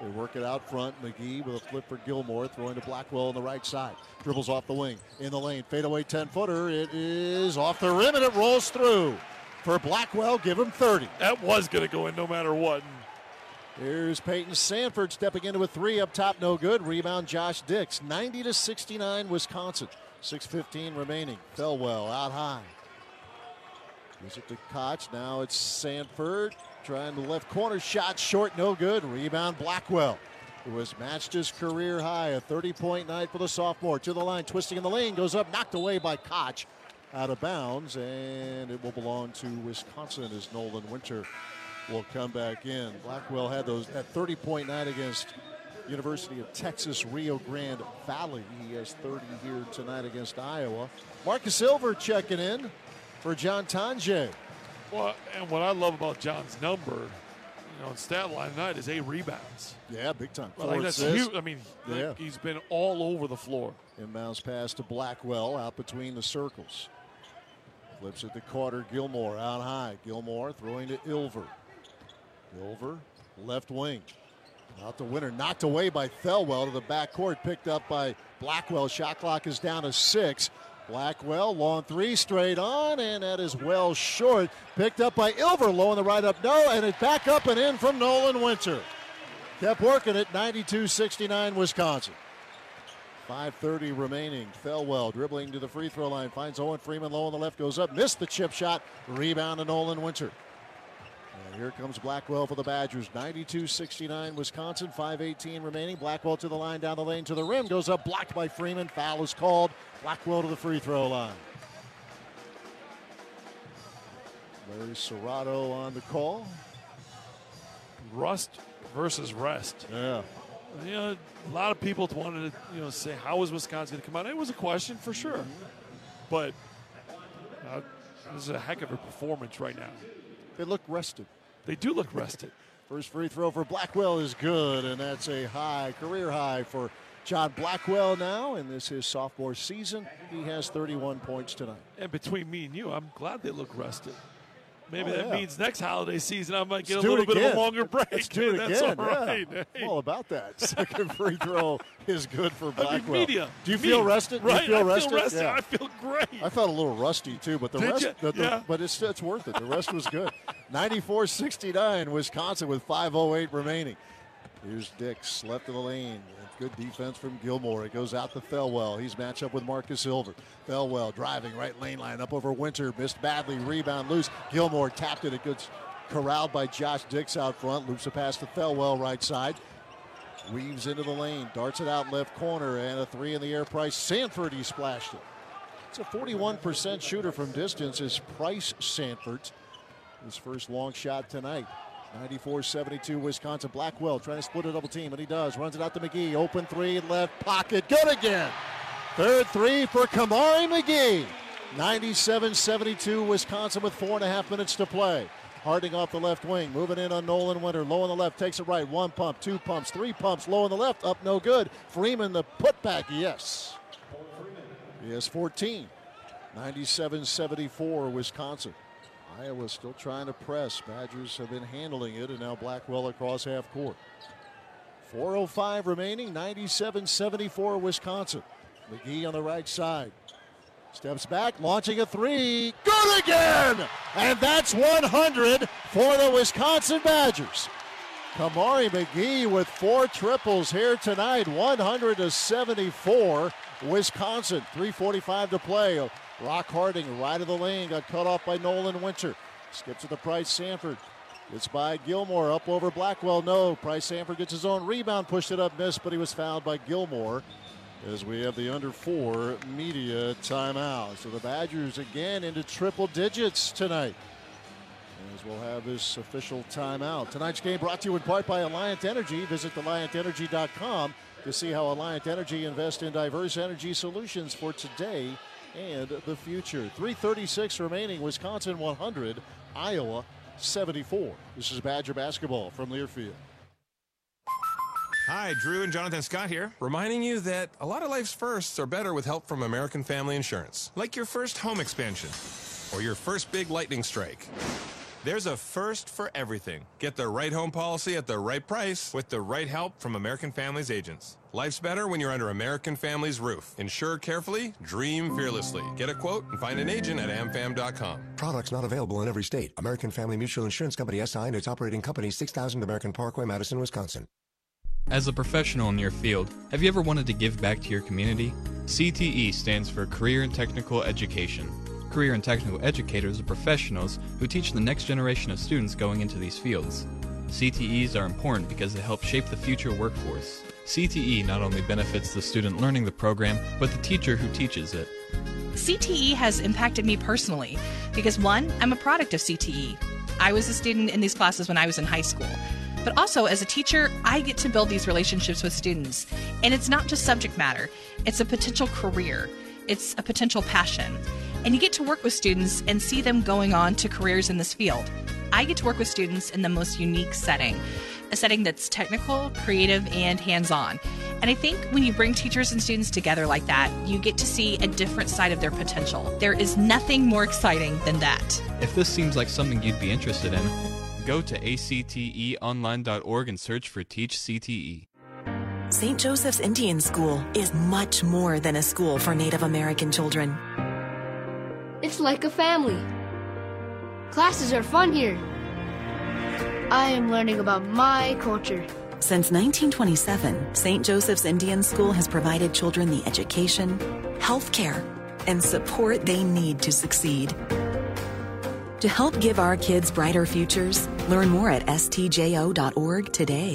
They work it out front. McGee with a flip for Gilmore, throwing to Blackwell on the right side. Dribbles off the wing, in the lane, fadeaway 10-footer. It is off the rim, and it rolls through. For Blackwell, give him 30. That was going to go in no matter what. Here's Peyton Sanford stepping into a three up top, no good. Rebound, Josh Dix. 90-69, Wisconsin. 6:15 remaining. Thelwell out high. Gives it to Koch. Now it's Sanford trying the left corner shot, short, no good. Rebound, Blackwell, who has matched his career high. A 30-point night for the sophomore. To the line, twisting in the lane, goes up, knocked away by Koch. Out of bounds, and it will belong to Wisconsin as Nolan Winter will come back in. Blackwell had that 30-point night against University of Texas Rio Grande Valley. He has 30 here tonight against Iowa. Marcus Silver checking in for John Tonje. Well, and what I love about John's number, on stat line tonight, is 8 rebounds. Yeah, big time. Well, that's huge. I mean, he's been all over the floor. Inbounds pass to Blackwell out between the circles. Flips it to Carter Gilmore out high. Gilmore throwing to Ilver. Ilver, left wing. Out to Winter, knocked away by Thelwell to the backcourt, picked up by Blackwell. Shot clock is down to 6. Blackwell, long three, straight on, and that is well short. Picked up by Ilver, low on the right up, no, and it back up and in from Nolan Winter. Kept working it, 92-69 Wisconsin. 5:30 remaining. Thelwell dribbling to the free throw line, finds Owen Freeman low on the left, goes up, missed the chip shot, rebound to Nolan Winter. And here comes Blackwell for the Badgers. 92-69 Wisconsin, 5:18 remaining. Blackwell to the line, down the lane to the rim, goes up, blocked by Freeman, foul is called. Blackwell to the free throw line. Larry Serrato on the call. Rust versus rest. Yeah. A lot of people wanted to, say, how is Wisconsin going to come out? It was a question for sure. But this is a heck of a performance right now. They look rested. They do look rested. First free throw for Blackwell is good, and that's a career high for John Blackwell now. In his sophomore season, he has 31 points tonight. And between me and you, I'm glad they look rested. Maybe that means next holiday season I might get a little bit of a longer break. Let's do it That's again. all right. Yeah. Hey. I'm all about that. Second free throw is good for Blackwell. Medium. Do you feel rested? Right. Do you feel I rested? feel rested. Yeah. I feel great. I felt a little rusty too, but but it's worth it. The rest was good. 94-69 Wisconsin with 5:08 remaining. Here's Dix left of the lane. Good defense from Gilmore. It goes out to Thelwell. He's matched up with Marcus Silver. Thelwell driving right lane line up over Winter. Missed badly. Rebound loose. Gilmore tapped it. It gets corralled by Josh Dix out front. Loops a pass to Thelwell right side. Weaves into the lane. Darts it out left corner. And a three in the air. Price Sanford, he splashed it. It's a 41% shooter from distance is Price Sanford. His first long shot tonight. 94-72 Wisconsin. Blackwell trying to split a double team, and he does. Runs it out to McGee. Open three, left pocket. Good again. Third three for Kamari McGee. 97-72 Wisconsin with 4.5 minutes to play. Harding off the left wing. Moving in on Nolan Winter. Low on the left. Takes it right. 1 pump, 2 pumps, 3 pumps. Low on the left. Up no good. Freeman the putback. Yes. He has 14. 97-74 Wisconsin. Iowa still trying to press. Badgers have been handling it, and now Blackwell across half court. 4:05 remaining, 97-74 Wisconsin. McGee on the right side. Steps back, launching a three. Good again! And that's 100 for the Wisconsin Badgers. Kamari McGee with 4 triples here tonight. 100-74 Wisconsin. 3:45 to play. Rock Harding, right of the lane, got cut off by Nolan Winter. Skips to the Price Sanford. It's by Gilmore, up over Blackwell, no. Price Sanford gets his own rebound, pushed it up, missed, but he was fouled by Gilmore as we have the under 4 media timeout. So the Badgers again into triple digits tonight as we'll have this official timeout. Tonight's game brought to you in part by Alliant Energy. Visit AlliantEnergy.com to see how Alliant Energy invests in diverse energy solutions for today and the future. 3:36 remaining. Wisconsin 100, Iowa 74. This is Badger basketball from Learfield. Hi, Drew and Jonathan Scott here, reminding you that a lot of life's firsts are better with help from American Family Insurance. Like your first home expansion or your first big lightning strike. There's a first for everything. Get the right home policy at the right price with the right help from American Families agents. Life's better when you're under American Families roof. Insure carefully, dream fearlessly. Get a quote and find an agent at amfam.com. Products not available in every state. American Family Mutual Insurance Company SI and its operating company 6000 American Parkway, Madison, Wisconsin. As a professional in your field, have you ever wanted to give back to your community? CTE stands for Career and Technical Education. Career and technical educators are professionals who teach the next generation of students going into these fields. CTEs are important because they help shape the future workforce. CTE not only benefits the student learning the program, but the teacher who teaches it. CTE has impacted me personally because, one, I'm a product of CTE. I was a student in these classes when I was in high school. But also, as a teacher, I get to build these relationships with students. And it's not just subject matter. It's a potential career. It's a potential passion. And you get to work with students and see them going on to careers in this field. I get to work with students in the most unique setting, a setting that's technical, creative, and hands-on. And I think when you bring teachers and students together like that, you get to see a different side of their potential. There is nothing more exciting than that. If this seems like something you'd be interested in, go to acteonline.org and search for Teach CTE. St. Joseph's Indian School is much more than a school for Native American children. It's like a family. Classes are fun here. I am learning about my culture. Since 1927, St. Joseph's Indian School has provided children the education, health care, and support they need to succeed. To help give our kids brighter futures, learn more at stjo.org today.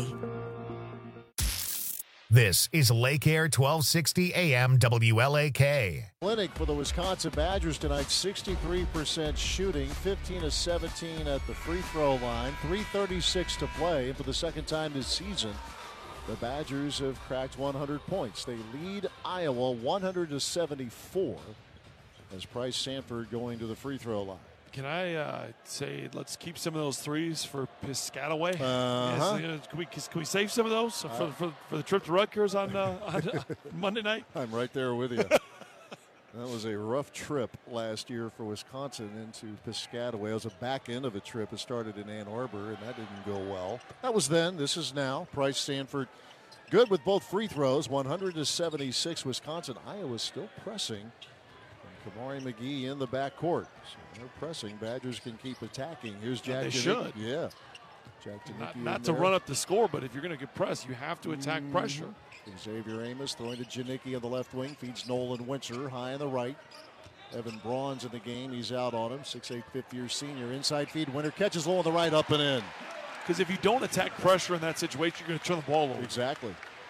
This is Lake Air 1260 AM WLAK. Clinic for the Wisconsin Badgers tonight, 63% shooting, 15 of 17 at the free throw line, 3:36 to play. And for the second time this season, the Badgers have cracked 100 points. They lead Iowa 100-74 as Price Sanford going to the free throw line. Can I say let's keep some of those threes for Piscataway? Can we save some of those for the trip to Rutgers on Monday night? I'm right there with you. That was a rough trip last year for Wisconsin into Piscataway. It was a back end of a trip. It started in Ann Arbor, and that didn't go well. That was then. This is now. Price Sanford good with both free throws, 100-76 Wisconsin. Iowa's still pressing. Kamari McGee in the backcourt. So they're pressing. Badgers can keep attacking. Here's Jack. They should. Yeah. Jack Janicki not to run up the score, but if you're going to get pressed, you have to attack pressure. Xavier Amos throwing to Janicki on the left wing. Feeds Nolan Winter high on the right. Evan Braun's in the game. He's out on him. 6'8", fifth-year senior. Inside feed. Winter catches low on the right, up and in. Because if you don't attack pressure in that situation, you're going to turn the ball over. Exactly.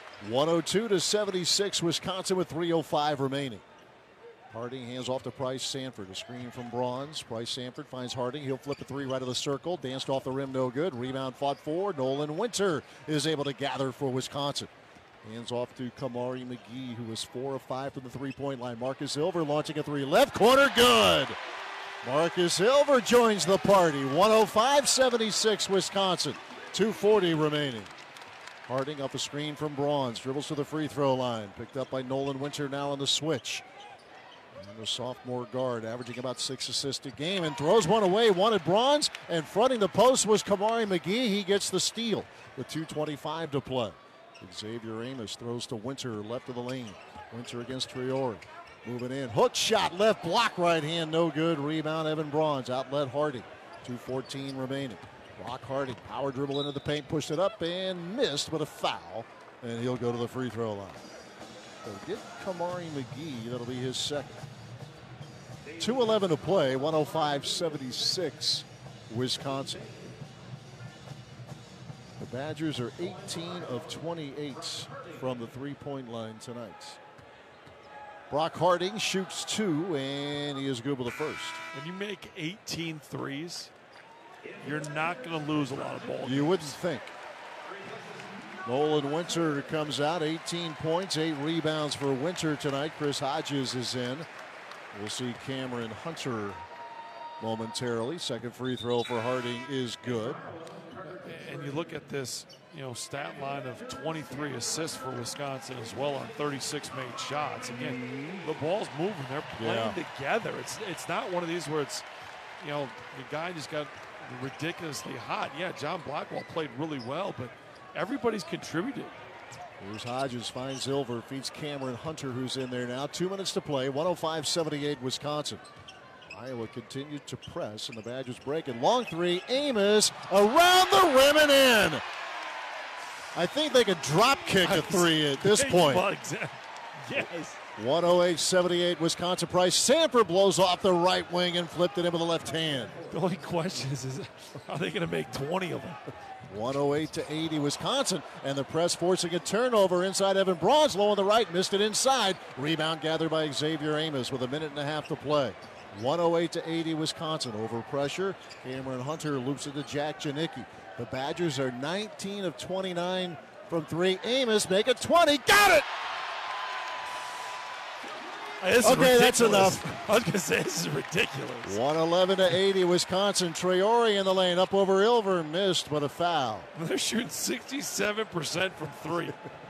102-76 Wisconsin with 3:05 remaining. Harding hands off to Price Sanford. A screen from Bronze. Price Sanford finds Harding. He'll flip a three right of the circle. Danced off the rim, no good. Rebound fought for. Nolan Winter is able to gather for Wisconsin. Hands off to Kamari McGee, who was 4 of 5 from the three-point line. Marcus Silver launching a three. Left corner, good. Marcus Silver joins the party. 105-76 Wisconsin. 2:40 remaining. Harding up a screen from Bronze. Dribbles to the free throw line. Picked up by Nolan Winter now on the switch. And the sophomore guard averaging about 6 assists a game and throws one away. Wanted Bronze, and fronting the post was Kamari McGee. He gets the steal with 2:25 to play. Xavier Amos throws to Winter left of the lane. Winter against Traore. Moving in. Hook shot left block right hand. No good. Rebound Evan Bronze. Outlet Harding. 2:14 remaining. Brock Harding. Power dribble into the paint. Pushed it up and missed, but a foul. And he'll go to the free throw line. So get Kamari McGee. That'll be his second. 2:11 to play. 105-76 Wisconsin. The Badgers are 18 of 28 from the three-point line tonight. Brock Harding shoots 2, and he is good with the first. When you make 18 threes, you're not going to lose a lot of ball. You wouldn't think. Nolan Winter comes out, 18 points, 8 rebounds for Winter tonight. Chris Hodges is in. We'll see Cameron Hunter momentarily. Second free throw for Harding is good. And you look at this, stat line of 23 assists for Wisconsin as well on 36 made shots. Again, the ball's moving. They're playing together. It's not one of these where it's, the guy just got ridiculously hot. Yeah, John Blackwell played really well, but everybody's contributed. Here's Hodges, finds Ilver, feeds Cameron Hunter, who's in there now. 2 minutes to play, 105-78 Wisconsin. Iowa continued to press, and the Badgers break. And long three, Amos around the rim and in. I think they could drop kick a three at this point. Yes. 108-78 Wisconsin. Price Sanford blows off the right wing and flipped it in with the left hand. The only question is are they going to make 20 of them? 108-80 Wisconsin, and the press forcing a turnover inside. Evan Bronslow on the right, missed it inside. Rebound gathered by Xavier Amos with 1.5 minutes to play. 108-80 Wisconsin. Over pressure, Cameron Hunter loops it to Jack Janicki. The Badgers are 19 of 29 from three. Amos make it 20. Got it! Okay, that's enough. I was going to say, this is ridiculous. 111-80 Wisconsin. Traore in the lane, up over Ilver, missed, but a foul. They're shooting 67% from three.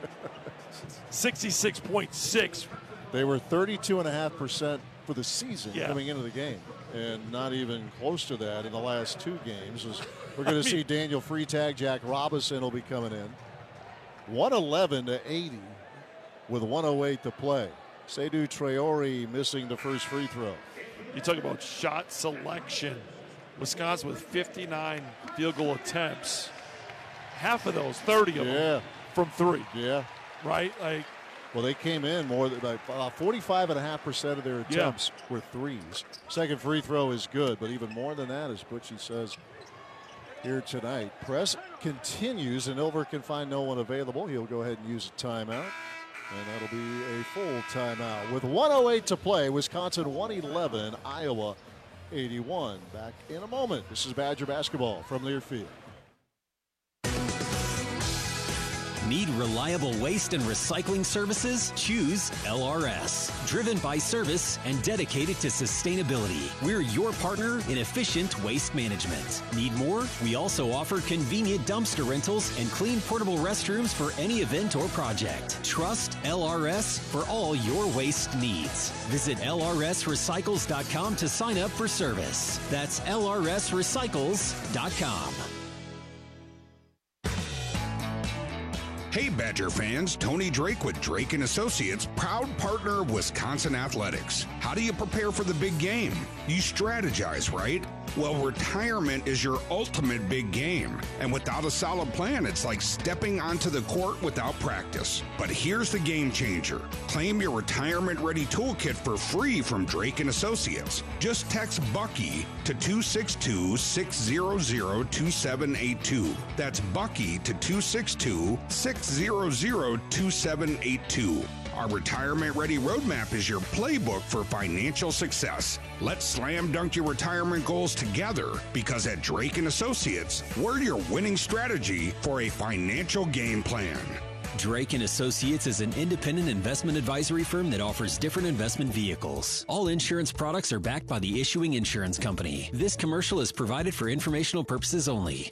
66.6. They were 32.5% for the season coming into the game, and not even close to that in the last two games. We're going to see Daniel Freitag, Jack Robinson will be coming in. 111-80 with 108 to play. Seydou Traore missing the first free throw. You talk about shot selection. Wisconsin with 59 field goal attempts. Half of those, 30 of them, from three. Yeah. Right? Well, they came in more than 45.5% of their attempts were threes. Second free throw is good, but even more than that, as Butchie says here tonight. Press continues, and Ilver can find no one available. He'll go ahead and use a timeout. And that'll be a full timeout. With 108 to play, Wisconsin 111, Iowa 81. Back in a moment. This is Badger basketball from Learfield. Need reliable waste and recycling services? Choose LRS. Driven by service and dedicated to sustainability. We're your partner in efficient waste management. Need more? We also offer convenient dumpster rentals and clean portable restrooms for any event or project. Trust LRS for all your waste needs. Visit lrsrecycles.com to sign up for service. That's lrsrecycles.com. Hey Badger fans, Tony Drake with Drake & Associates, proud partner of Wisconsin Athletics. How do you prepare for the big game? You strategize, right? Well, retirement is your ultimate big game. And without a solid plan, it's like stepping onto the court without practice. But here's the game changer. Claim your retirement-ready toolkit for free from Drake & Associates. Just text Bucky to 262-600-2782. That's Bucky to 262-600-2782. Our retirement-ready roadmap is your playbook for financial success. Let's slam dunk your retirement goals together, because at Drake & Associates, we're your winning strategy for a financial game plan. Drake & Associates is an independent investment advisory firm that offers different investment vehicles. All insurance products are backed by the issuing insurance company. This commercial is provided for informational purposes only.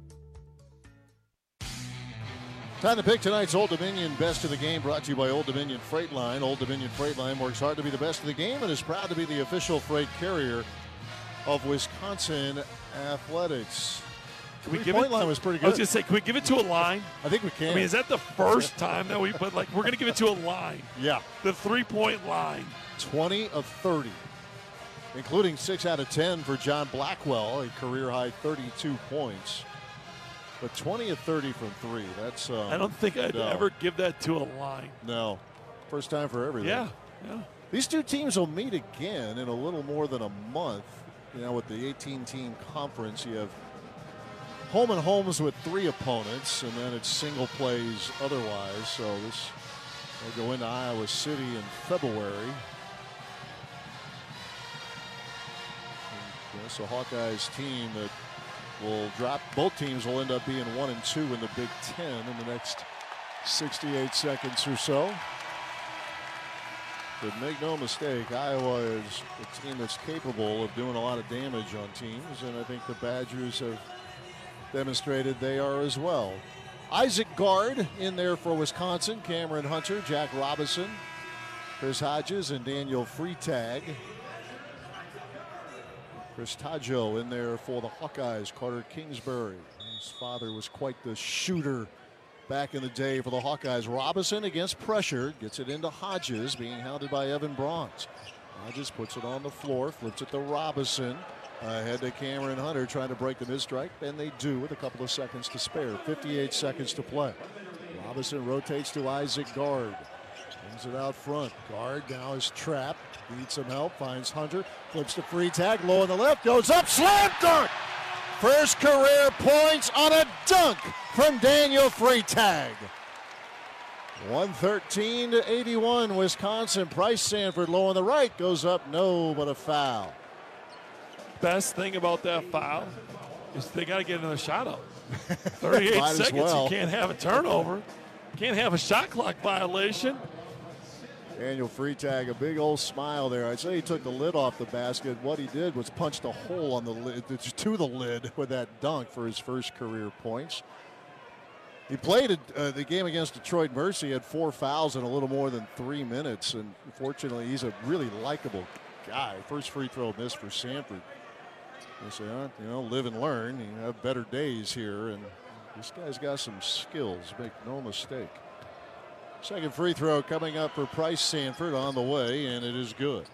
Time to pick tonight's Old Dominion Best of the Game, brought to you by Old Dominion Freight Line. Old Dominion Freight Line works hard to be the best of the game and is proud to be the official freight carrier of Wisconsin Athletics. Three-point line was pretty good. I was going to say, can we give it to a line? I think we can. I mean, is that the first time that we're going to give it to a line? Yeah. The three-point line. 20 of 30, including 6 out of 10 for John Blackwell, a career-high 32 points. But 20 of 30 from three, that's... I don't think I'd ever give that to a line. No. First time for everything. Yeah. These two teams will meet again in a little more than a month. You know, with the 18-team conference, you have home and homes with 3 opponents, and then it's single plays otherwise. So this will go into Iowa City in February. And so Hawkeyes team that will drop. Both teams will end up being 1 and 2 in the Big Ten in the next 68 seconds or so. But make no mistake, Iowa is a team that's capable of doing a lot of damage on teams, and I think the Badgers have demonstrated they are as well. Isaac Guard in there for Wisconsin, Cameron Hunter, Jack Robinson, Chris Hodges, and Daniel Freitag. Chris Taggio in there for the Hawkeyes. Carter Kingsbury. His father was quite the shooter back in the day for the Hawkeyes. Robinson against pressure. Gets it into Hodges, being hounded by Evan Bronze. Hodges puts it on the floor, flips it to Robinson. Ahead to Cameron Hunter trying to break the mid-strike, and they do with a couple of seconds to spare. 58 seconds to play. Robinson rotates to Isaac Gard. Brings it out front. Gard now is trapped. Needs some help. Finds Hunter. Flips the free tag. Low on the left. Goes up. Slam dunk. First career points on a dunk from Daniel Freitag. 113-81 Wisconsin. Price Sanford low on the right. Goes up. No, but a foul. Best thing about that foul is they got to get another shot up. 38 seconds. Well. You can't have a turnover. Can't have a shot clock violation. Daniel Freitag, a big old smile there. I'd say he took the lid off the basket. What he did was punched a hole on the lid, to the lid with that dunk for his first career points. He played the game against Detroit Mercy, had 4 fouls in a little more than 3 minutes, and fortunately he's a really likable guy. First free throw missed for Sanford. They say, live and learn. You have better days here, and this guy's got some skills, make no mistake. Second free throw coming up for Price Sanford on the way, and it is good.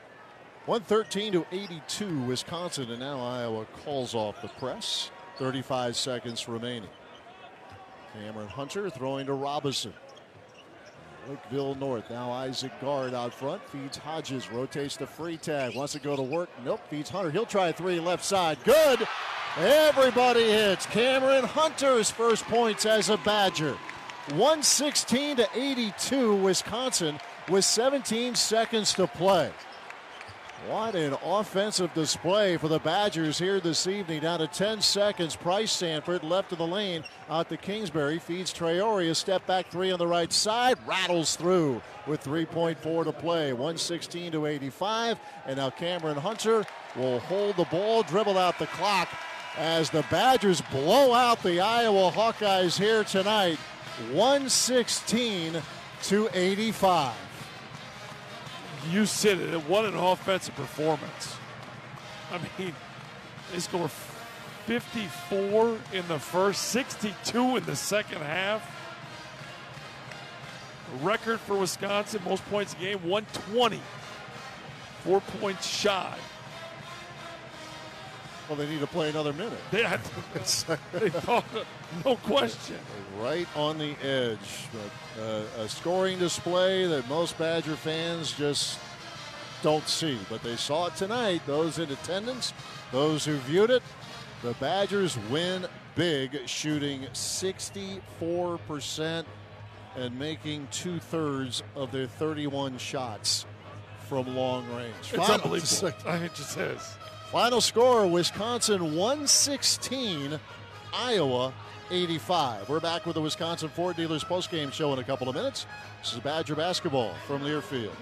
113-82 Wisconsin, and now Iowa calls off the press. 35 seconds remaining. Cameron Hunter throwing to Robinson. Lakeville North, now Isaac Gard out front, feeds Hodges, rotates the Freitag, wants to go to work, nope, feeds Hunter, he'll try a three left side, good! Everybody hits. Cameron Hunter's first points as a Badger. 116-82 Wisconsin with 17 seconds to play. What an offensive display for the Badgers here this evening. Down to 10 seconds. Price Sanford left of the lane out to Kingsbury. Feeds Traore. A step back three on the right side. Rattles through with 3.4 to play. 116-85. And now Cameron Hunter will hold the ball, dribble out the clock as the Badgers blow out the Iowa Hawkeyes here tonight. 116-85. You said it. What an offensive performance. I mean, they scored 54 in the first, 62 in the second half. A record for Wisconsin, most points a game, 120. 4 points shy. Well, they need to play another minute. No question. Right on the edge. But, a scoring display that most Badger fans just don't see. But they saw it tonight. Those in attendance, those who viewed it. The Badgers win big, shooting 64% and making 2/3 of their 31 shots from long range. It's unbelievable. It just is. Final score, Wisconsin 116, Iowa 85. We're back with the Wisconsin Ford Dealers postgame show in a couple of minutes. This is Badger basketball from Learfield.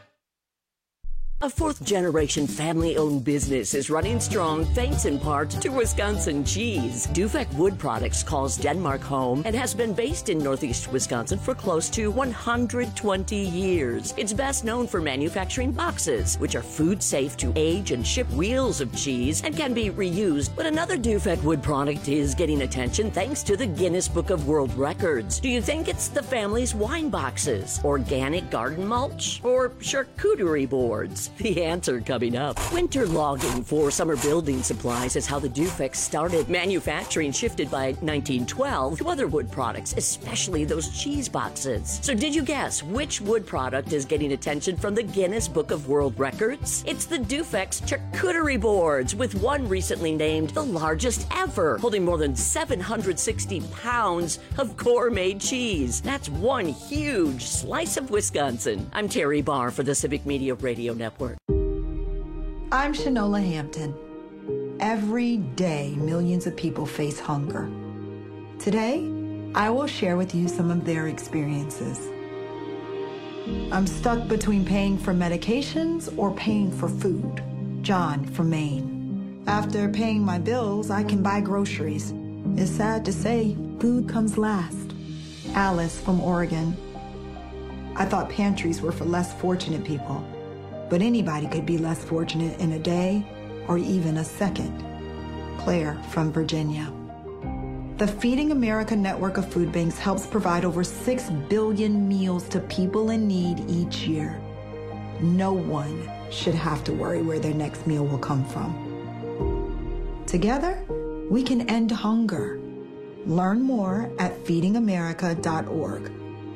A fourth-generation family-owned business is running strong thanks in part to Wisconsin cheese. Dufek Wood Products calls Denmark home and has been based in northeast Wisconsin for close to 120 years. It's best known for manufacturing boxes, which are food safe to age and ship wheels of cheese and can be reused. But another Dufek Wood product is getting attention thanks to the Guinness Book of World Records. Do you think it's the family's wine boxes, organic garden mulch, or charcuterie boards? The answer coming up. Winter logging for summer building supplies is how the Dufeks started. Manufacturing shifted by 1912 to other wood products, especially those cheese boxes. So did you guess which wood product is getting attention from the Guinness Book of World Records? It's the Dufeks charcuterie boards, with one recently named the largest ever, holding more than 760 pounds of gourmet cheese. That's one huge slice of Wisconsin. I'm Terry Barr for the Civic Media Radio Network. I'm Shanola Hampton. Every day, millions of people face hunger. Today, I will share with you some of their experiences. I'm stuck between paying for medications or paying for food. John from Maine. After paying my bills, I can buy groceries. It's sad to say, food comes last. Alice from Oregon. I thought pantries were for less fortunate people. But anybody could be less fortunate in a day or even a second. Claire from Virginia. The Feeding America network of food banks helps provide over 6 billion meals to people in need each year. No one should have to worry where their next meal will come from. Together, we can end hunger. Learn more at feedingamerica.org.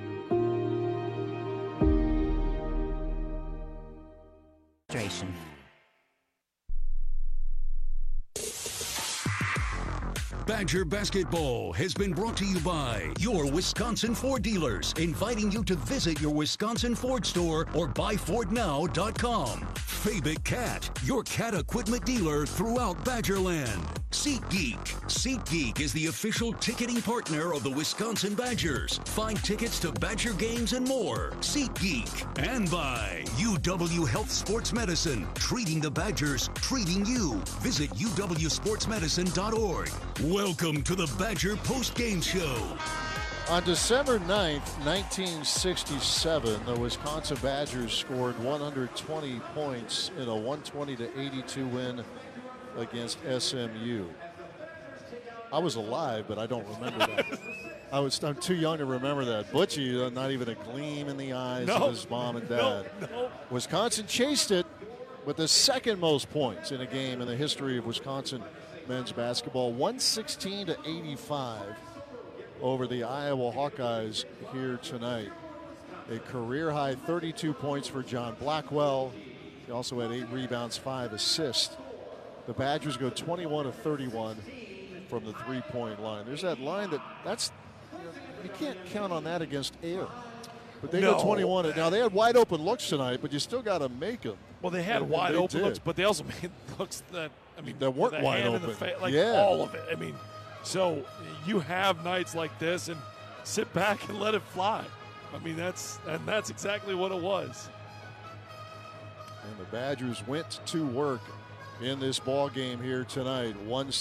Badger Basketball has been brought to you by your Wisconsin Ford dealers, inviting you to visit your Wisconsin Ford store or buyfordnow.com. Fabic Cat, your cat equipment dealer throughout Badgerland. SeatGeek. SeatGeek is the official ticketing partner of the Wisconsin Badgers. Find tickets to Badger games and more. SeatGeek. And by UW Health Sports Medicine, treating the Badgers, treating you. Visit uwsportsmedicine.org. Welcome to the Badger Post-Game Show. On December 9th, 1967, the Wisconsin Badgers scored 120 points in a 120-82 win against SMU. I was alive, but I don't remember that. I'm too young to remember that. Butchie, not even a gleam in the eyes of his mom and dad. No. Wisconsin chased it with the second most points in a game in the history of Wisconsin men's basketball, 116-85 over the Iowa Hawkeyes here tonight. A career-high 32 points for John Blackwell. He also had 8 rebounds, 5 assists. The Badgers go 21 of 31 from the three-point line. There's that line that's you can't count on that against air. But they go 21. Now, they had wide open looks tonight, but you still got to make them. Well, they had wide open looks, but they also made looks that, that weren't wide open. All of it. So you have nights like this and sit back and let it fly. That's exactly what it was. And the Badgers went to work in this ball game here tonight,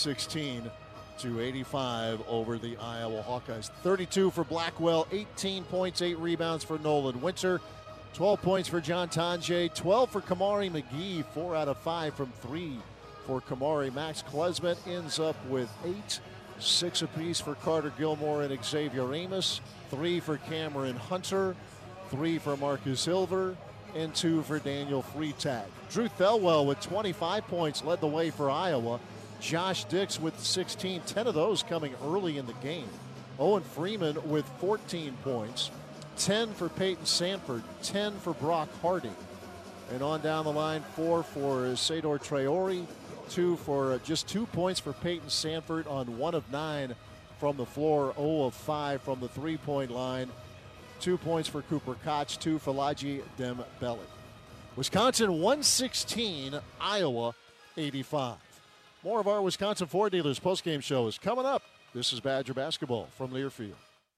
116-85 over the Iowa Hawkeyes. 32 for Blackwell, 18 points, 8 rebounds for Nolan Winter, 12 points for John Tonje, 12 for Kamari McGee, 4 out of 5 from 3 for Kamari. Max Klesmet ends up with 8, 6 apiece for Carter Gilmore and Xavier Amos, 3 for Cameron Hunter, 3 for Marcus Silver, and 2 for Daniel Freitag. Drew Thelwell with 25 points led the way for Iowa. Josh Dix with 16, 10 of those coming early in the game. Owen Freeman with 14 points, 10 for Peyton Sanford, 10 for Brock Harding. And on down the line, 4 for Sador Traore, 2 for just 2 points for Peyton Sanford on 1 of 9 from the floor, 0 of 5 from the three-point line. 2 points for Cooper Koch, 2 for Laji Dembele. Wisconsin 116, Iowa 85. More of our Wisconsin Ford Dealers postgame show is coming up. This is Badger Basketball from Learfield.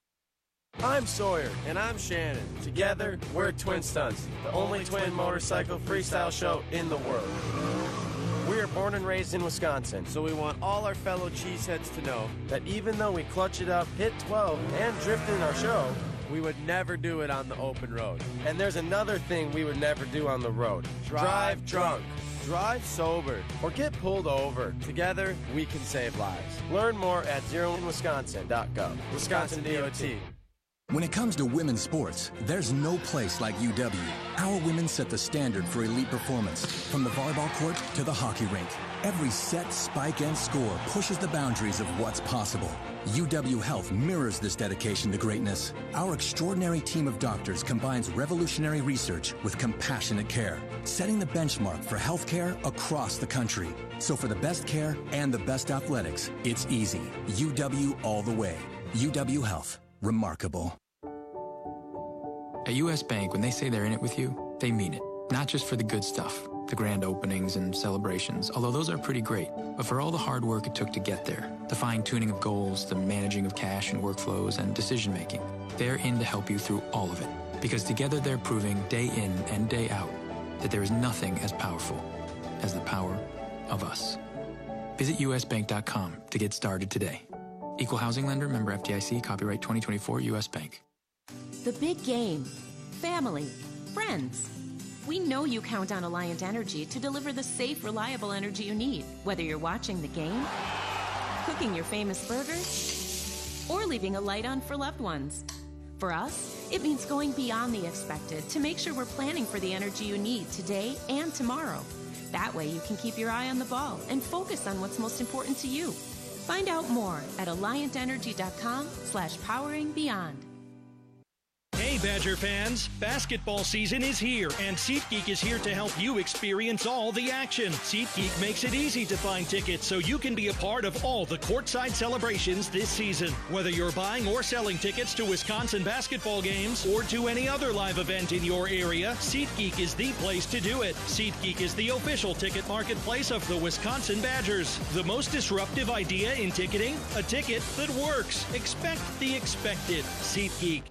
I'm Sawyer. And I'm Shannon. Together, we're Twin Stunts, the only twin motorcycle freestyle show in the world. We are born and raised in Wisconsin, so we want all our fellow cheeseheads to know that even though we clutch it up, hit 12, and drift in our show, we would never do it on the open road. And there's another thing we would never do on the road. Drive drunk. Drive sober. Or get pulled over. Together, we can save lives. Learn more at zeroinwisconsin.gov. Wisconsin DOT. When it comes to women's sports, there's no place like UW. Our women set the standard for elite performance, from the volleyball court to the hockey rink. Every set, spike, and score pushes the boundaries of what's possible. UW Health mirrors this dedication to greatness. Our extraordinary team of doctors combines revolutionary research with compassionate care, setting the benchmark for healthcare across the country. So for the best care and the best athletics, it's easy. UW all the way. UW Health. Remarkable. At U.S. Bank, when they say they're in it with you, they mean it. Not just for the good stuff, the grand openings and celebrations, although those are pretty great, but for all the hard work it took to get there, the fine-tuning of goals, the managing of cash and workflows, and decision-making. They're in to help you through all of it, because together they're proving day in and day out that there is nothing as powerful as the power of us. Visit usbank.com to get started today. Equal housing lender, member FDIC, copyright 2024 U.S. Bank. The big game, family, friends. We know you count on Alliant Energy to deliver the safe, reliable energy you need, whether you're watching the game, cooking your famous burgers, or leaving a light on for loved ones. For us, it means going beyond the expected to make sure we're planning for the energy you need today and tomorrow. That way you can keep your eye on the ball and focus on what's most important to you. Find out more at alliantenergy.com/poweringbeyond. Hey Badger fans, basketball season is here and SeatGeek is here to help you experience all the action. SeatGeek makes it easy to find tickets so you can be a part of all the courtside celebrations this season. Whether you're buying or selling tickets to Wisconsin basketball games or to any other live event in your area, SeatGeek is the place to do it. SeatGeek is the official ticket marketplace of the Wisconsin Badgers. The most disruptive idea in ticketing? A ticket that works. Expect the expected. SeatGeek.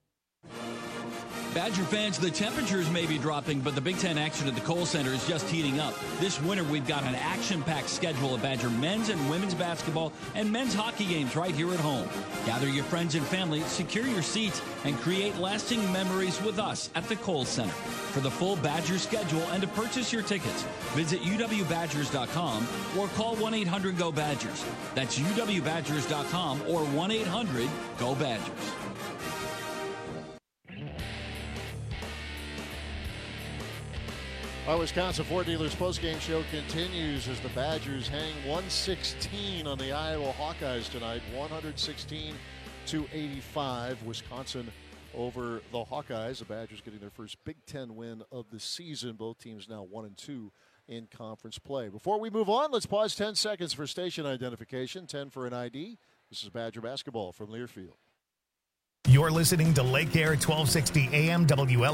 Badger fans, the temperatures may be dropping, but the Big Ten action at the Kohl Center is just heating up. This winter, we've got an action-packed schedule of Badger men's and women's basketball and men's hockey games right here at home. Gather your friends and family, secure your seats, and create lasting memories with us at the Kohl Center. For the full Badger schedule and to purchase your tickets, visit uwbadgers.com or call 1-800-GO-BADGERS. That's uwbadgers.com or 1-800-GO-BADGERS. Our Wisconsin Ford Dealers postgame show continues as the Badgers hang 116 on the Iowa Hawkeyes tonight, 116-85. Wisconsin over the Hawkeyes. The Badgers getting their first Big Ten win of the season. Both teams now 1-2 in conference play. Before we move on, let's pause 10 seconds for station identification, 10 for an ID. This is Badger basketball from Learfield. You're listening to Lake Air 1260 AM WL.